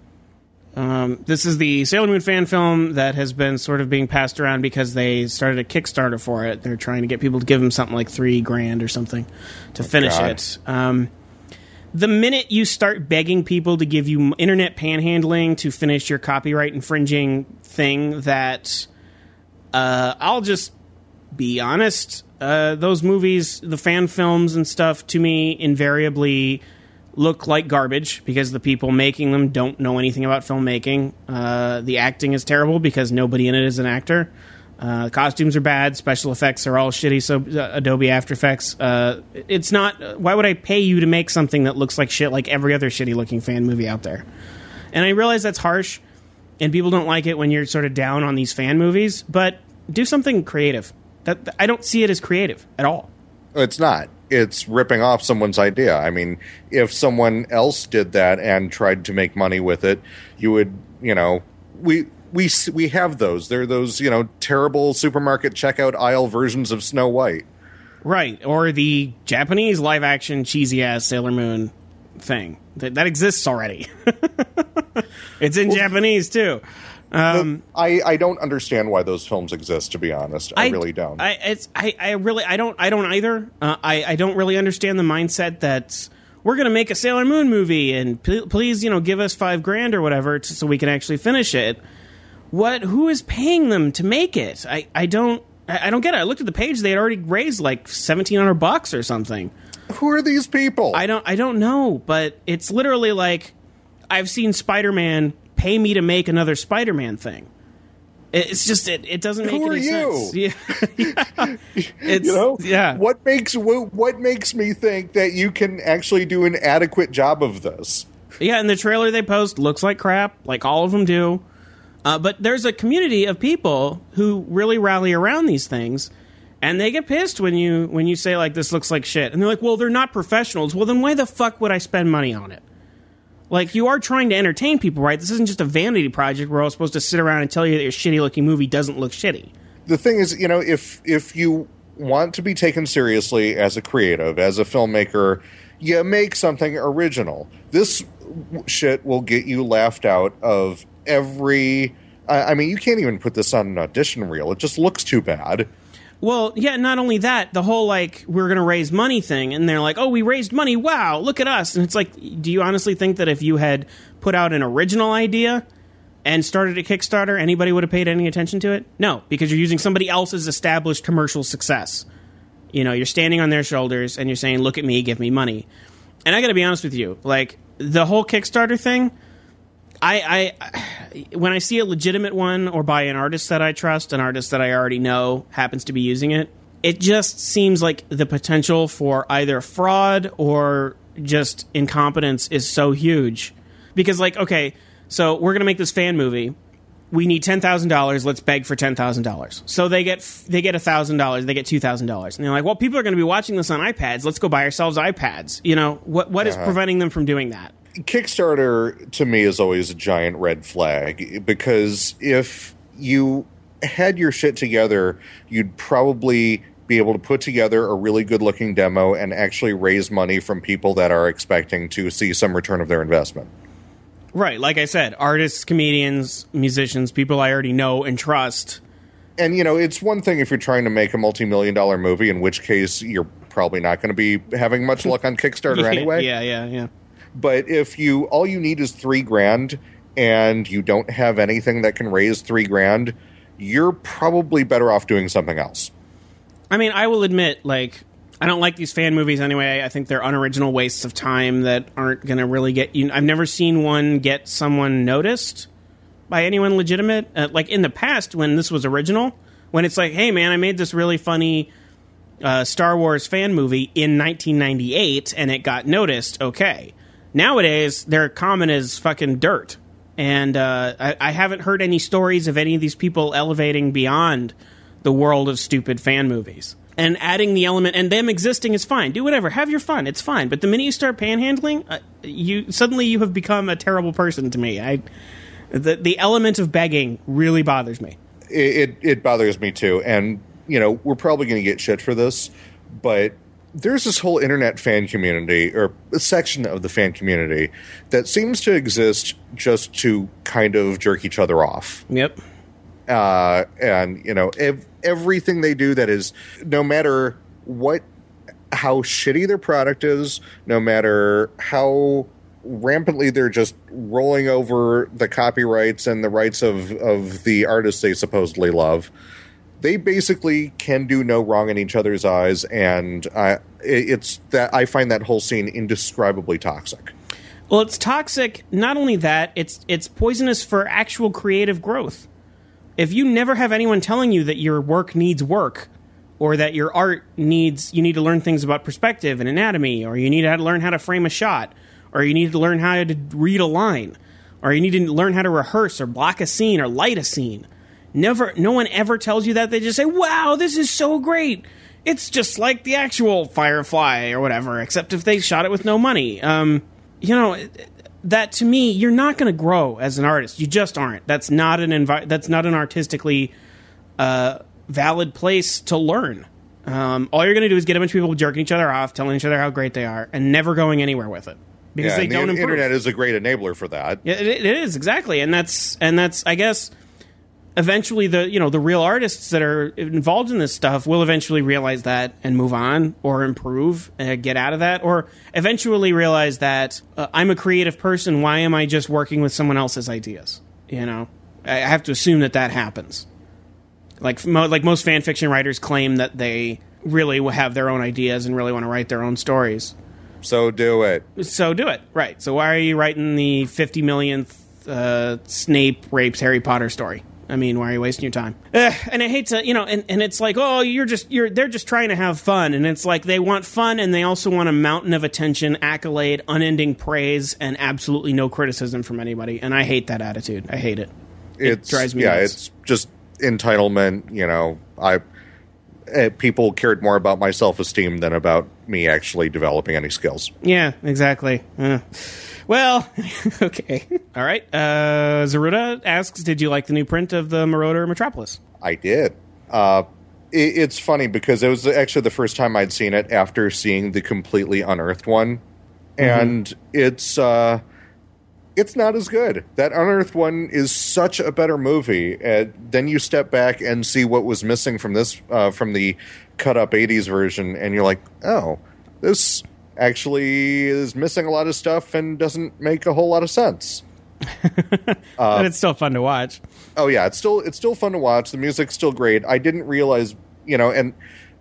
Um, this is the Sailor Moon fan film that has been sort of being passed around because they started a Kickstarter for it. They're trying to get people to give them something like three grand or something to finish God. it. Um, the minute you start begging people to give you internet panhandling to finish your copyright infringing thing, that uh, I'll just be honest, uh, those movies, the fan films and stuff, to me invariably look like garbage because the people making them don't know anything about filmmaking. Uh, the acting is terrible because nobody in it is an actor. Uh, costumes are bad. Special effects are all shitty. So uh, Adobe After Effects. Uh, it's not. Why would I pay you to make something that looks like shit like every other shitty looking fan movie out there? And I realize that's harsh, and people don't like it when you're sort of down on these fan movies. But do something creative. That I don't see it as creative at all. It's not. It's ripping off someone's idea. I mean, if someone else did that and tried to make money with it, you would, you know, we we we have those. They're those, you know, terrible supermarket checkout aisle versions of Snow White. Right, or the Japanese live-action cheesy-ass Sailor Moon thing. That, that exists already. It's in well, Japanese, too. Um, I, I don't understand why those films exist, to be honest. I, I really don't. I it's I, I really I don't I don't either. Uh, I I don't really understand the mindset that we're going to make a Sailor Moon movie and p- please, you know, give us five grand or whatever to, so we can actually finish it. What? Who is paying them to make it? I, I don't I, I don't get it. I looked at the page; they had already raised like seventeen hundred bucks or something. Who are these people? I don't I don't know, but it's literally like I've seen Spider-Man pay me to make another Spider-Man thing. It's just it, it doesn't make Who any are sense. you? Yeah. Yeah. It's, you know, yeah. What makes what, what makes me think that you can actually do an adequate job of this? Yeah, and the trailer they post looks like crap, like all of them do. Uh, but there's a community of people who really rally around these things, and they get pissed when you when you say like this looks like shit, and they're like, well, they're not professionals. Well, then why the fuck would I spend money on it? Like, you are trying to entertain people, right? This isn't just a vanity project where we're all supposed to sit around and tell you that your shitty-looking movie doesn't look shitty. The thing is, you know, if if you want to be taken seriously as a creative, as a filmmaker, you make something original. This shit will get you laughed out of every... I mean, you can't even put this on an audition reel. It just looks too bad. Well, yeah, not only that, the whole, like, we're going to raise money thing, and they're like, oh, we raised money, wow, look at us. And it's like, do you honestly think that if you had put out an original idea and started a Kickstarter, anybody would have paid any attention to it? No, because you're using somebody else's established commercial success. You know, you're standing on their shoulders, and you're saying, look at me, give me money. And I got to be honest with you, like, the whole Kickstarter thing, I, I, when I see a legitimate one or by an artist that I trust, an artist that I already know happens to be using it, it just seems like the potential for either fraud or just incompetence is so huge. Because, like, okay, so we're going to make this fan movie, we need ten thousand dollars. Let's beg for ten thousand dollars. So they get they get one thousand dollars. They get two thousand dollars. And they're like, well, people are going to be watching this on iPads. Let's go buy ourselves iPads. You know, what what uh-huh. is preventing them from doing that? Kickstarter, to me, is always a giant red flag, because if you had your shit together, you'd probably be able to put together a really good-looking demo and actually raise money from people that are expecting to see some return of their investment. Right, like I said, artists, comedians, musicians, people I already know and trust. And, you know, it's one thing if you're trying to make a multi-million dollar movie, in which case you're probably not going to be having much luck on Kickstarter yeah, anyway. Yeah, yeah, yeah. But if you all you need is three grand and you don't have anything that can raise three grand, you're probably better off doing something else. I mean, I will admit, like, I don't like these fan movies anyway. I think they're unoriginal wastes of time that aren't going to really get you. I've never seen one get someone noticed by anyone legitimate. Uh, like in the past, when this was original, when it's like, hey, man, I made this really funny uh, Star Wars fan movie in nineteen ninety-eight and it got noticed, okay. Nowadays, they're common as fucking dirt. And uh, I, I haven't heard any stories of any of these people elevating beyond the world of stupid fan movies. And adding the element, and them existing is fine. Do whatever. Have your fun. It's fine. But the minute you start panhandling, uh, you suddenly you have become a terrible person to me. I, the, the element of begging really bothers me. It, it, it bothers me, too. And, you know, we're probably going to get shit for this, but there's this whole internet fan community, or a section of the fan community, that seems to exist just to kind of jerk each other off. Yep. Uh, and, you know, ev- everything they do that is, no matter what, how shitty their product is, no matter how rampantly they're just rolling over the copyrights and the rights of, of the artists they supposedly love, they basically can do no wrong in each other's eyes, and uh, it's that I find that whole scene indescribably toxic. Well, it's toxic. Not only that, it's it's poisonous for actual creative growth. If you never have anyone telling you that your work needs work, or that your art needs, you need to learn things about perspective and anatomy, or you need to learn how to frame a shot, or you need to learn how to read a line, or you need to learn how to rehearse or block a scene or light a scene. Never, no one ever tells you that. They just say, wow, this is so great. It's just like the actual Firefly or whatever, except if they shot it with no money. Um, you know, that to me, you're not going to grow as an artist. You just aren't. That's not an envi- That's not an artistically uh, valid place to learn. Um, all you're going to do is get a bunch of people jerking each other off, telling each other how great they are, and never going anywhere with it. Because yeah, they and don't the improve. internet is a great enabler for that. Yeah, it, it is, exactly. And that's, and that's, I guess, eventually the, you know, the real artists that are involved in this stuff will eventually realize that and move on or improve and get out of that, or eventually realize that uh, I'm a creative person. Why am I just working with someone else's ideas? You know, I have to assume that that happens. Like, mo- like most fan fiction writers claim that they really have their own ideas and really want to write their own stories. So do it. So do it. Right. So why are you writing the fifty millionth uh, Snape rapes Harry Potter story? I mean, why are you wasting your time? Ugh, and I hate to, you know, and, and it's like, oh, you're just, you're, they're just trying to have fun. And it's like, they want fun and they also want a mountain of attention, accolade, unending praise, and absolutely no criticism from anybody. And I hate that attitude. I hate it. It it's, drives me yeah, nuts. It's just entitlement. You know, I, uh, people cared more about my self-esteem than about me actually developing any skills. Yeah, exactly. Uh. Well, okay. All right. Uh, Zaruda asks, did you like the new print of the Marauder Metropolis? I did. Uh, it, it's funny because it was actually the first time I'd seen it after seeing the completely unearthed one. Mm-hmm. And it's uh, it's not as good. That unearthed one is such a better movie. Uh, then you step back and see what was missing from this, uh, from the cut-up eighties version, and you're like, oh, this actually is missing a lot of stuff and doesn't make a whole lot of sense. But uh, it's still fun to watch. Oh yeah, it's still it's still fun to watch. The music's still great. I didn't realize, you know, and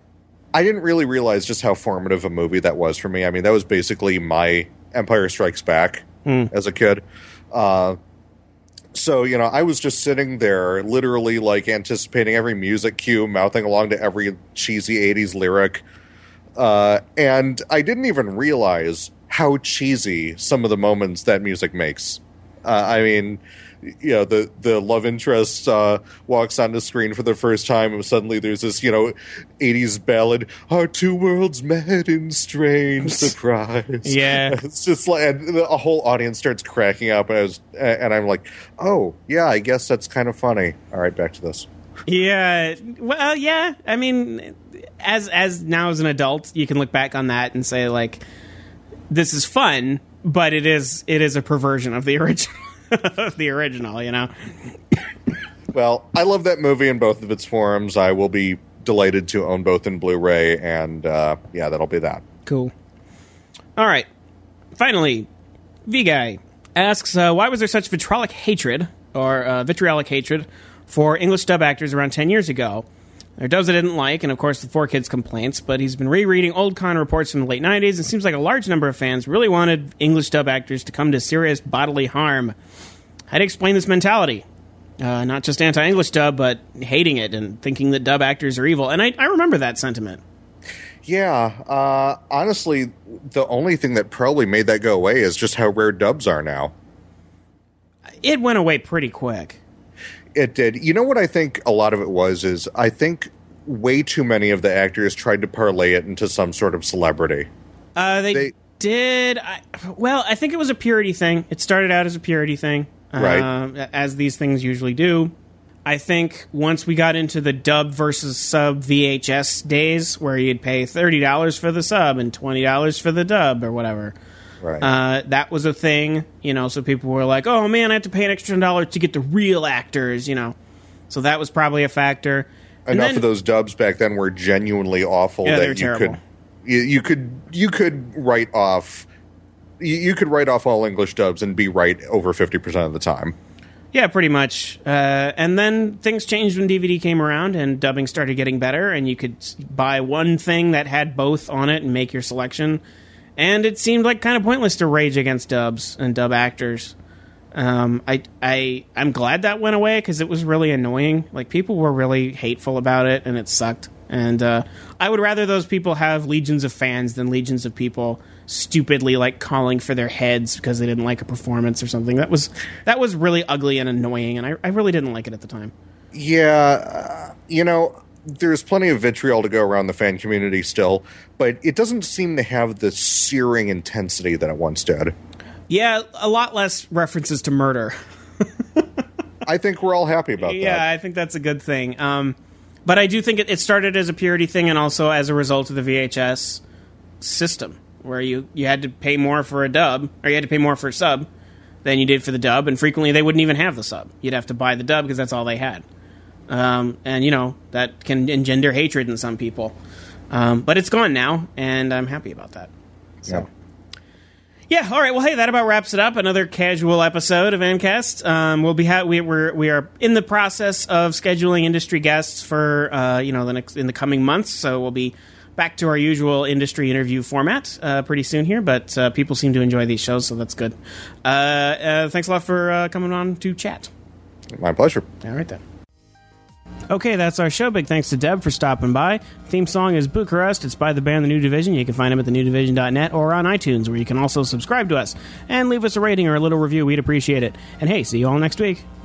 I didn't really realize just how formative a movie that was for me. I mean, that was basically my Empire Strikes Back mm. as a kid. Uh, so, you know, I was just sitting there literally like anticipating every music cue, mouthing along to every cheesy eighties lyric. Uh, and I didn't even realize how cheesy some of the moments that music makes. Uh, I mean, you know, the, the love interest uh, walks on the screen for the first time, and suddenly there's this, you know, eighties ballad, "Our two worlds met in strange surprise." Yeah. It's just like, and the whole audience starts cracking up, and, I was, and I'm like, oh, yeah, I guess that's kind of funny. All right, back to this. Yeah, well, yeah. I mean, as as now as an adult, you can look back on that and say, like, this is fun, but it is it is a perversion of the original, of the original, you know. Well, I love that movie in both of its forms. I will be delighted to own both in Blu-ray, and uh, yeah, that'll be that. Cool. All right. Finally, V-Guy asks, uh, why was there such vitriolic hatred, or uh, vitriolic hatred, for English dub actors around ten years ago? There are dubs I didn't like, and of course the four kids complaints, but he's been rereading old con reports from the late nineties, and it seems like a large number of fans really wanted English dub actors to come to serious bodily harm. How do you explain this mentality? Uh, not just anti-English dub, but hating it and thinking that dub actors are evil. And I, I remember that sentiment. Yeah, uh, honestly, the only thing that probably made that go away is just how rare dubs are now. It went away pretty quick. It did. You know what I think a lot of it was is I think way too many of the actors tried to parlay it into some sort of celebrity. Uh, they, They- did. I, well, I think it was a purity thing. It started out as a purity thing, Right. uh, as these things usually do. I think once we got into the dub versus sub V H S days, where you'd pay thirty dollars for the sub and twenty dollars for the dub or whatever, Right. uh, that was a thing. You know, so people were like, "Oh man, I have to pay an extra dollar to get the real actors." You know, so that was probably a factor. And Enough then- of those dubs back then were genuinely awful Yeah, that they were you terrible. could you, you could you could write off you, you could write off all English dubs and be right over fifty percent of the time. Yeah, pretty much. Uh, and then things changed when D V D came around and dubbing started getting better, and you could s- buy one thing that had both on it and make your selection. And it seemed like kind of pointless to rage against dubs and dub actors. Um, I, I, I'm glad that went away because it was really annoying. Like, people were really hateful about it, and it sucked. And uh, I would rather those people have legions of fans than legions of people stupidly like calling for their heads because they didn't like a performance or something. That was that was really ugly and annoying, and I, I really didn't like it at the time. Yeah, uh, you know, there's plenty of vitriol to go around the fan community still, but it doesn't seem to have the searing intensity that it once did. Yeah, a lot less references to murder. I think we're all happy about Yeah, that. I think that's a good thing. Um, but I do think it, it started as a purity thing, and also as a result of the V H S system, where you, you had to pay more for a dub, or you had to pay more for a sub than you did for the dub, and frequently they wouldn't even have the sub. You'd have to buy the dub because that's all they had. Um, and, you know, that can engender hatred in some people. Um, but it's gone now, and I'm happy about that. So. Yeah. Yeah, all right. Well, hey, that about wraps it up. Another casual episode of Ancast. Um, we'll be ha- we, we're we are in the process of scheduling industry guests for uh, you know the next in the coming months. So we'll be back to our usual industry interview format uh, pretty soon here. But uh, people seem to enjoy these shows, so that's good. Uh, uh, thanks a lot for uh, coming on to chat. My pleasure. All right then. Okay, that's our show. Big thanks to Deb for stopping by. Theme song is Bucharest. It's by the band The New Division. You can find them at the new division dot net or on iTunes, where you can also subscribe to us and leave us a rating or a little review. We'd appreciate it. And hey, see you all next week.